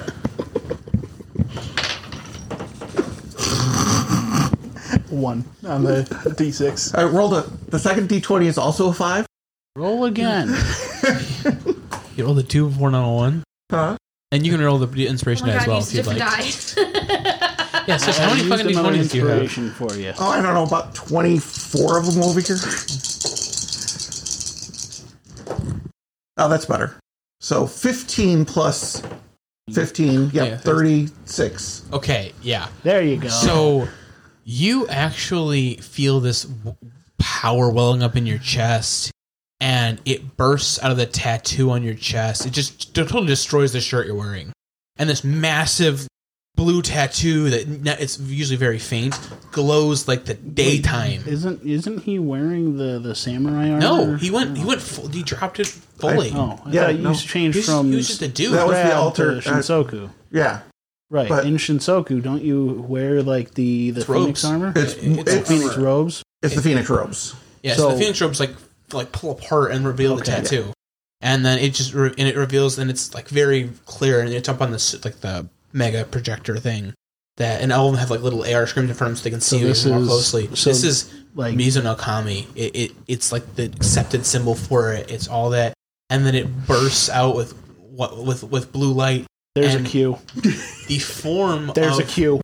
One on the D6. I rolled the second D20 is also a 5? Roll again. You rolled a 2 before not a 1. Huh? And you can roll the inspiration die as well if you'd like. Yeah, so how many fucking d20s do you have? inspiration for you. Oh, I don't know, about 24 of them over here. Oh, that's better. So 15 plus 15, Yeah, 36. Okay, yeah. There you go. So you actually feel this power welling up in your chest, and it bursts out of the tattoo on your chest. It just totally destroys the shirt you're wearing. And this massive blue tattoo that it's usually very faint glows like the daytime. Isn't he wearing the samurai armor? No, he dropped it fully. I thought you changed from he was just a dude. That was the Crab alter to Shinsoku. Yeah. Right. But- in Shinsoku, don't you wear like the Phoenix robes. armor? It's Phoenix armor. robes. It's the Phoenix robes. Yeah, so the So- Phoenix robes like pull apart and reveal the Okay. tattoo, and then it just it reveals, and it's like very clear, and it's up on this like the mega projector thing that, and all of them have like little AR screens in front of them so they can see this you more is- closely. so, This is like- Mizu no Kami. It's like the accepted symbol for it. It's all that, and then it bursts out with blue light. There's And a Q. The form There's of a Q.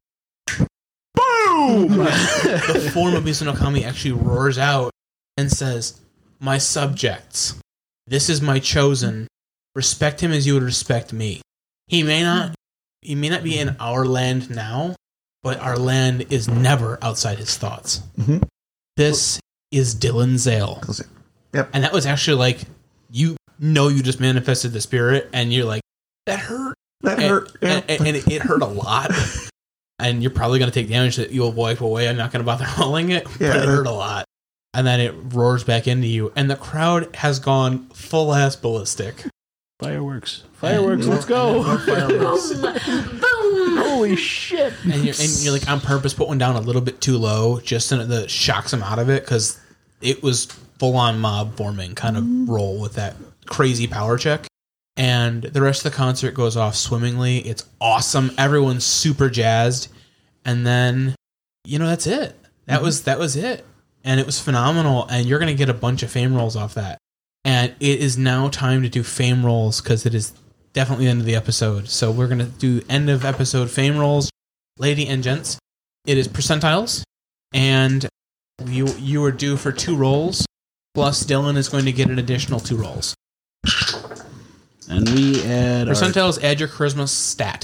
the form of Mizu no Kami actually roars out and says, "My subjects, this is my chosen. Respect him as you would respect me. He may not be in our land now, but our land is never outside his thoughts." Mhm. This is Dylan Zale. Yep. And that was actually like, you just manifested the spirit, and you're like, that hurt. That hurt. Yeah. And it hurt a lot. And you're probably going to take damage that you'll wipe away. I'm not going to bother rolling it, Yeah, but it hurt a lot. And then it roars back into you, and the crowd has gone full ass ballistic. Fireworks. Let's go. More fireworks. Boom! Holy shit. and you're like on purpose put one down a little bit too low, just so that shocks them out of it, because it was full on mob forming kind of roll with that crazy power check. And the rest of the concert goes off swimmingly. It's awesome. Everyone's super jazzed. And then, that's it. That was it. And it was phenomenal. And you're going to get a bunch of fame rolls off that. And it is now time to do fame rolls, because it is definitely the end of the episode. So we're going to do end of episode fame rolls. Lady and gents, it is percentiles. And you are due for 2 rolls. Plus, Dylan is going to get an additional 2 rolls. And we add Percentiles, add your charisma stat.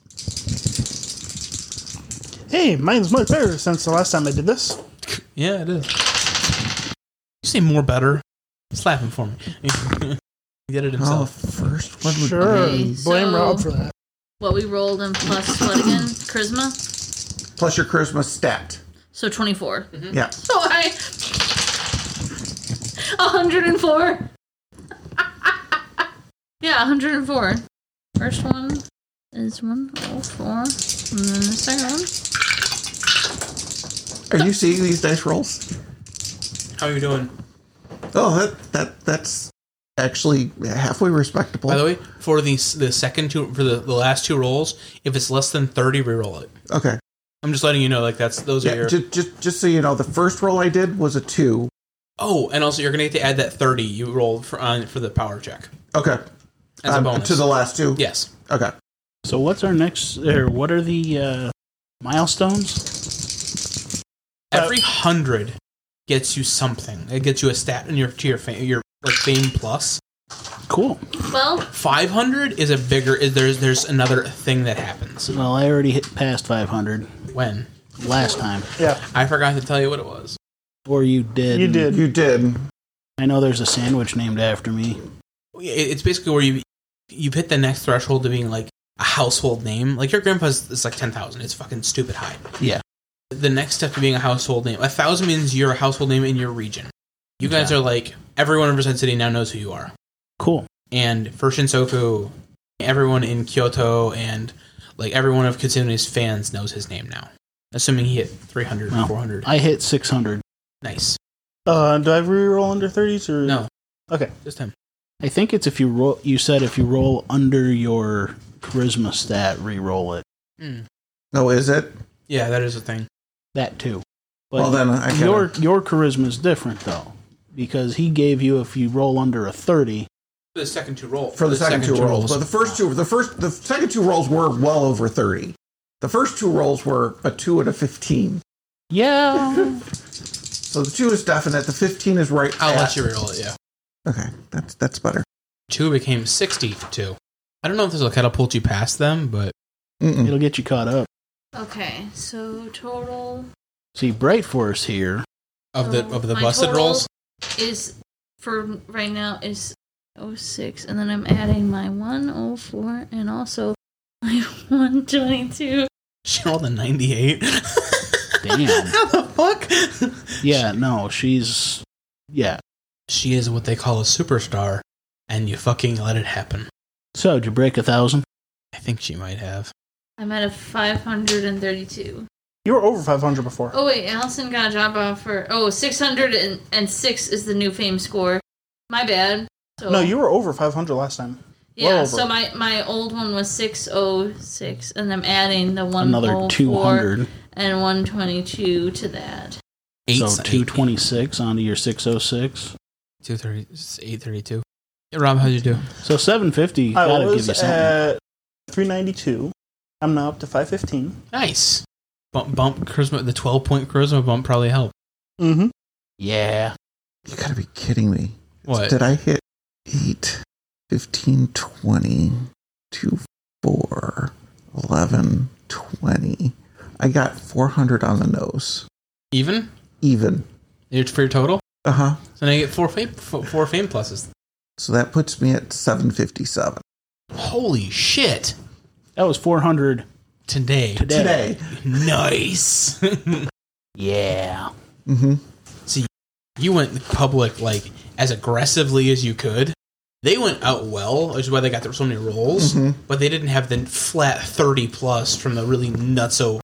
Hey, mine's much better since the last time I did this. Yeah, it is. You say more better. Slap him for me. He did it Oh, himself. first one would Sure. Okay, Blame so- Rob for that. What we rolled and plus what again? Charisma? plus your charisma stat. So 24. Yeah. So 104. Yeah, 104. First one is 104. And then the second one. Are you seeing these dice rolls? How are you doing? Oh, that's actually halfway respectable. By the way, for the second two, for the last 2 rolls, if it's less than 30, reroll it. Okay. I'm just letting you know, like those are Yeah, your. just so you know, the first roll I did was a 2. Oh, and also you're gonna get to add that 30 you rolled for the power check Okay. as a bonus To the last 2? Yes. Okay. So what's our next, or what are the milestones? Every 100 gets you something. It gets you a stat in your like fame plus. Cool. Well, 500 is a bigger. There's another thing that happens. Well, I already hit past 500 When? last time. Yeah, I forgot to tell you what it was. Or you did. you did. You did. I know there's a sandwich named after me. It's basically where you've hit the next threshold to being like a household name. Like your grandpa's is like 10,000. It's fucking stupid high. Yeah. The next step to being a household name. 1,000 means you're a household name in your region. You guys are like, everyone in Resent City now knows who you are. Cool. And for Shinsoku, everyone in Kyoto and like everyone of Kitsune's fans knows his name now. Assuming he hit 300 or Well, 400. I hit 600. Nice. Do I reroll under 30s or No, Okay. just him. I think it's if you roll. You said if you roll under your charisma stat, re-roll it. Oh, is it? Yeah, that is a thing. That too. But Well, then I gotta- your charisma is different though, because he gave you if you roll under a 30. For the second 2 rolls. For the second 2 rolls. But the second 2 rolls were well over 30. The first 2 rolls were a 2 and a 15. Yeah. So the 2 is definite. The 15 is right. I'll at- let you reroll it, yeah. Okay, that's better. 2 became 62. I don't know if this will catapult you past them, but Mm-mm. It'll get you caught up. okay, so total See, Bright Force here. of the my busted total rolls. is for right now is 06, and then I'm adding my 104 and also my 122. She rolled a 98. Damn. How the fuck? Yeah, no, she's. Yeah. She is what they call a superstar, and you fucking let it happen. So, did you break 1,000? I think she might have. I'm at a 532. You were over 500 before. Oh wait, Allison got a job offer. 606 is the new fame score. My bad. So, No, you were over 500 last time. Yeah, well over. so my old one was 606, and I'm adding the 104 Another 200. and 122 to that. So 226 onto your 606. 832. Hey, Rob, how'd you do? So 750 I gotta give was you something. at 392. I'm now up to 515. Nice. Bump charisma. The 12-point charisma bump probably helped. Mm-hmm. Yeah. You gotta be kidding me. What? Did I hit 8, 15, 20, 2, 4, 11, 20? I got 400 on the nose. Even? Even. For your total? Uh-huh. So now you get four fame pluses. So that puts me at 757. Holy shit. That was 400 Today. Today. Nice. Yeah. Mm-hmm. See, you went public like as aggressively as you could. They went out well, which is why they got so many rolls. Mm-hmm. But they didn't have the flat 30 plus from the really nutso,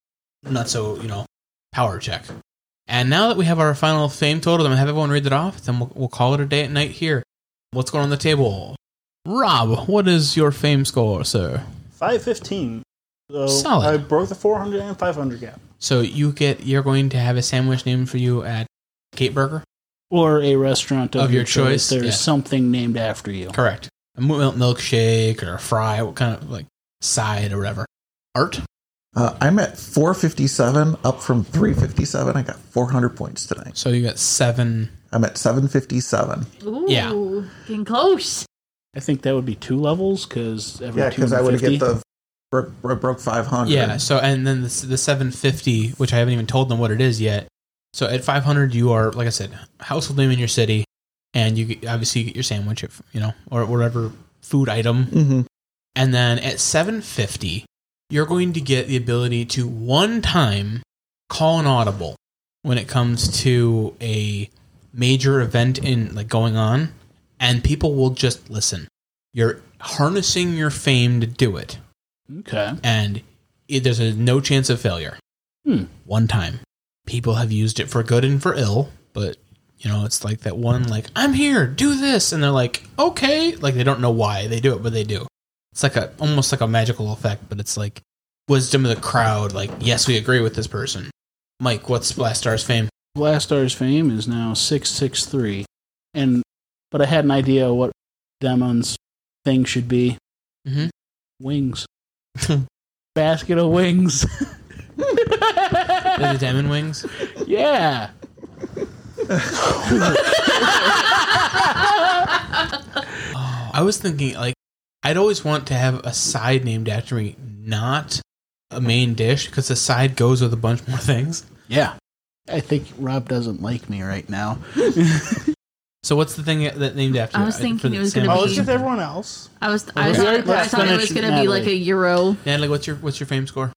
power check. And now that we have our final fame total, I'm gonna have everyone read it off. Then we'll call it a day at night here. What's going on the table? Rob, what is your fame score, sir? 515. So Solid. I broke the 400 and 500 gap. So you're going to have a sandwich named for you at Gate Burger? Or a restaurant of your choice. There's yeah. something named after you. Correct. A milkshake or a fry, what kind of like side or whatever. Art? I'm at 457, up from 357. I got 400 points tonight. So you got 7. I'm at 757. Ooh, Yeah. getting close. I think that would be 2 levels because every Yeah, because I would 250. get broke 500. Yeah, so and then the 750, which I haven't even told them what it is yet. So at 500, you are, like I said, household name in your city, and you obviously get your sandwich, or whatever food item. Mm-hmm. And then at 750, you're going to get the ability to one time call an audible when it comes to a major event going on, and people will just listen. You're harnessing your fame to do it. Okay. And there's no chance of failure. One time. People have used it for good and for ill, but, it's like that one, I'm here, do this. And they're like, okay. Like, they don't know why they do it, but they do. It's like almost like a magical effect, but it's like wisdom of the crowd. Like, yes, we agree with this person. Mike, what's Blast Star's fame? Blast Star's fame is now 663. But I had an idea what Demon's thing should be. Mm-hmm. Wings. Basket of wings. The Demon Wings? Yeah. I was thinking, I'd always want to have a side named after me, not a main dish, because the side goes with a bunch more things. Yeah. I think Rob doesn't like me right now. So what's the thing that named after you? I was thinking For it was the gonna Oh, be- let's get everyone else. I let's thought it was finish going to be like Natalie. a Euro. Natalie, what's your fame score?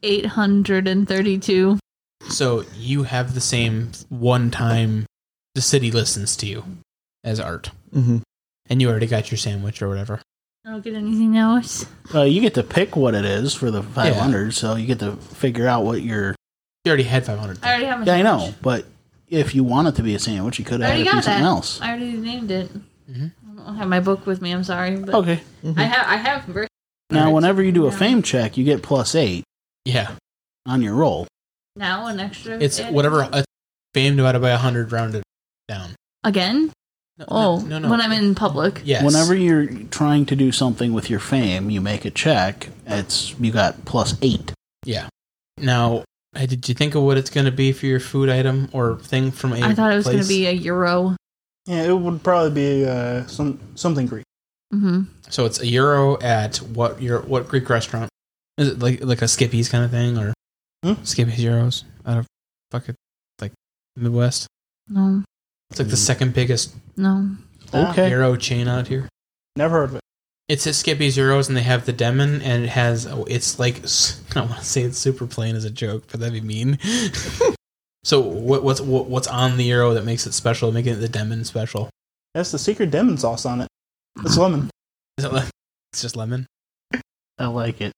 832. So you have the same one time the city listens to you as Art. Mm-hmm. And you already got your sandwich or whatever. I don't get anything else. You get to pick what it is for the 500, so you get to figure out what your... You already had 500. I already have my Yeah, I sandwich. know, but if you want it to be a sandwich, you could I have already it be got something that. else. I already named it. Mm-hmm. I don't have my book with me. I'm sorry, but Okay. I have. Now, whenever you do a Yeah. fame check, you get +8 Yeah. on your roll. Now an extra. It's added. whatever fame divided by 100 rounded down. Again. No, When I'm in public. Yes. Whenever you're trying to do something with your fame, you make a check. You got +8. Yeah. Now, did you think of what it's going to be for your food item or thing from a I thought it was going to place? be a Euro. Yeah, it would probably be something Greek. Mm-hmm. So it's €1 at what Greek restaurant? Is it like a Skippy's kind of thing or Skippy's Euros out of fucking Midwest? No. It's like the second biggest No. Okay. Euro chain out here. Never heard of it. It's at Skippy's Euros and they have the Demon and it has it's like I don't want to say it's super plain as a joke, but that'd be mean. So what's on the Euro that makes it special, making it the Demon special? That's the secret demon sauce on it. It's lemon. Is it it's just lemon? I like it.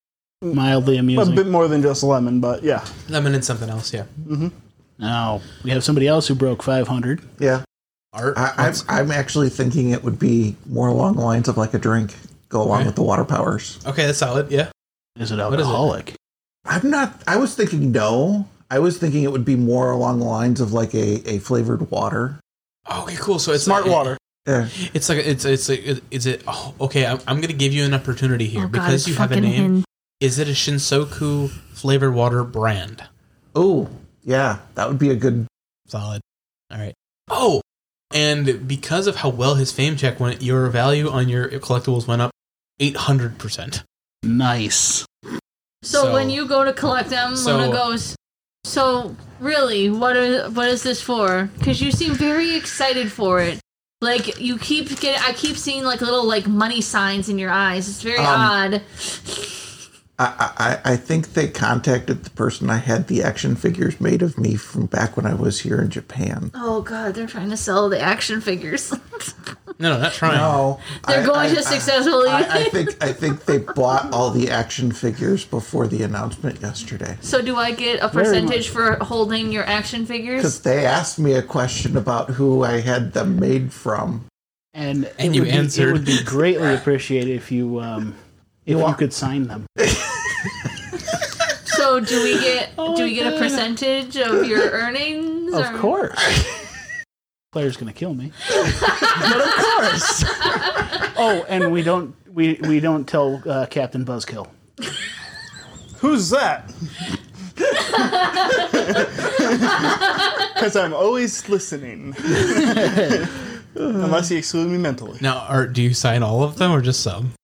Mildly A amusing. bit more than just lemon, but yeah. Lemon and something else, yeah. Now, we have somebody else who broke 500. Yeah. Art. I'm actually thinking it would be more along the lines of like a drink, go along with the water powers. Okay, that's solid, yeah. Is it is it? alcoholic? I was thinking no. I was thinking it would be more along the lines of like a flavored water. Okay, cool. So it's Smart like, water. Yeah. It's like is it? Oh, okay, I'm gonna give you an opportunity here Oh, God, because it's you have a fucking name. hint. Is it a Shinsoku flavored water brand? Oh, yeah. That would be a good. Solid. All right. Oh, and because of how well his fame check went, your value on your collectibles went up 800%. Nice. So when you go to collect them, So- Luna goes, so really, what is this for? Because you seem very excited for it. Like, I keep seeing like little like money signs in your eyes. It's very odd. I think they contacted the person I had the action figures made of me from back when I was here in Japan. Oh God, they're trying to sell the action figures. No, not trying. No, They're going to successfully. I think they bought all the action figures before the announcement yesterday. So do I get a percentage for holding your action figures? Because they asked me a question about who I had them made from. And you answered. It would be greatly appreciated if you could sign them. So do we get a percentage of your earnings? Of or- course. Player's gonna kill me. But of course. Oh, and we don't tell Captain Buzzkill. Who's that? Because I'm always listening. Unless you exclude me mentally. Now, Art, do you sign all of them or just some?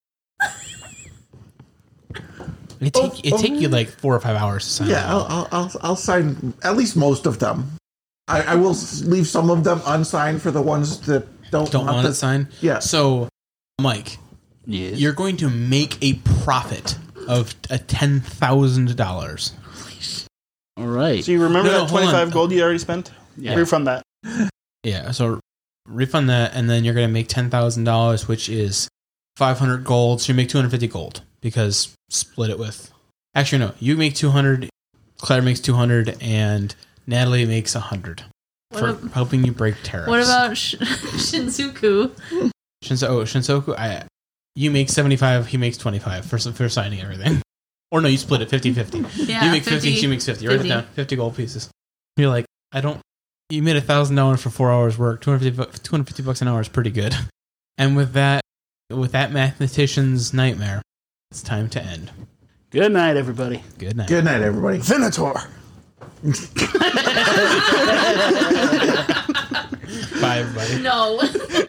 It take you like 4 or 5 hours to sign. Yeah, I'll sign at least most of them. I will leave some of them unsigned for the ones that don't want it signed. Yeah. So, Mike, Yes. you're going to make a profit of $10,000. All right. So you remember No, that hold on. 25 gold you already spent? Yeah. Refund that. Yeah. So refund that, and then you're going to make $10,000, which is 500 gold. So you make 250 gold because split it with. Actually, no. You make 200. Claire makes 200, and Natalie makes 100 for helping you break tariffs. What about Shinsuku? Shinsoku? You make 75, he makes 25 for signing everything. Or no, you split it 50-50. Yeah, You make 50, she makes 50. Write it 50. down. 50 gold pieces. You're like, you made $1,000 for 4 hours work. $250 an hour is pretty good. And with that mathematician's nightmare, it's time to end. Good night, everybody. Good night. Good night, everybody. Venator! Bye, everybody. No.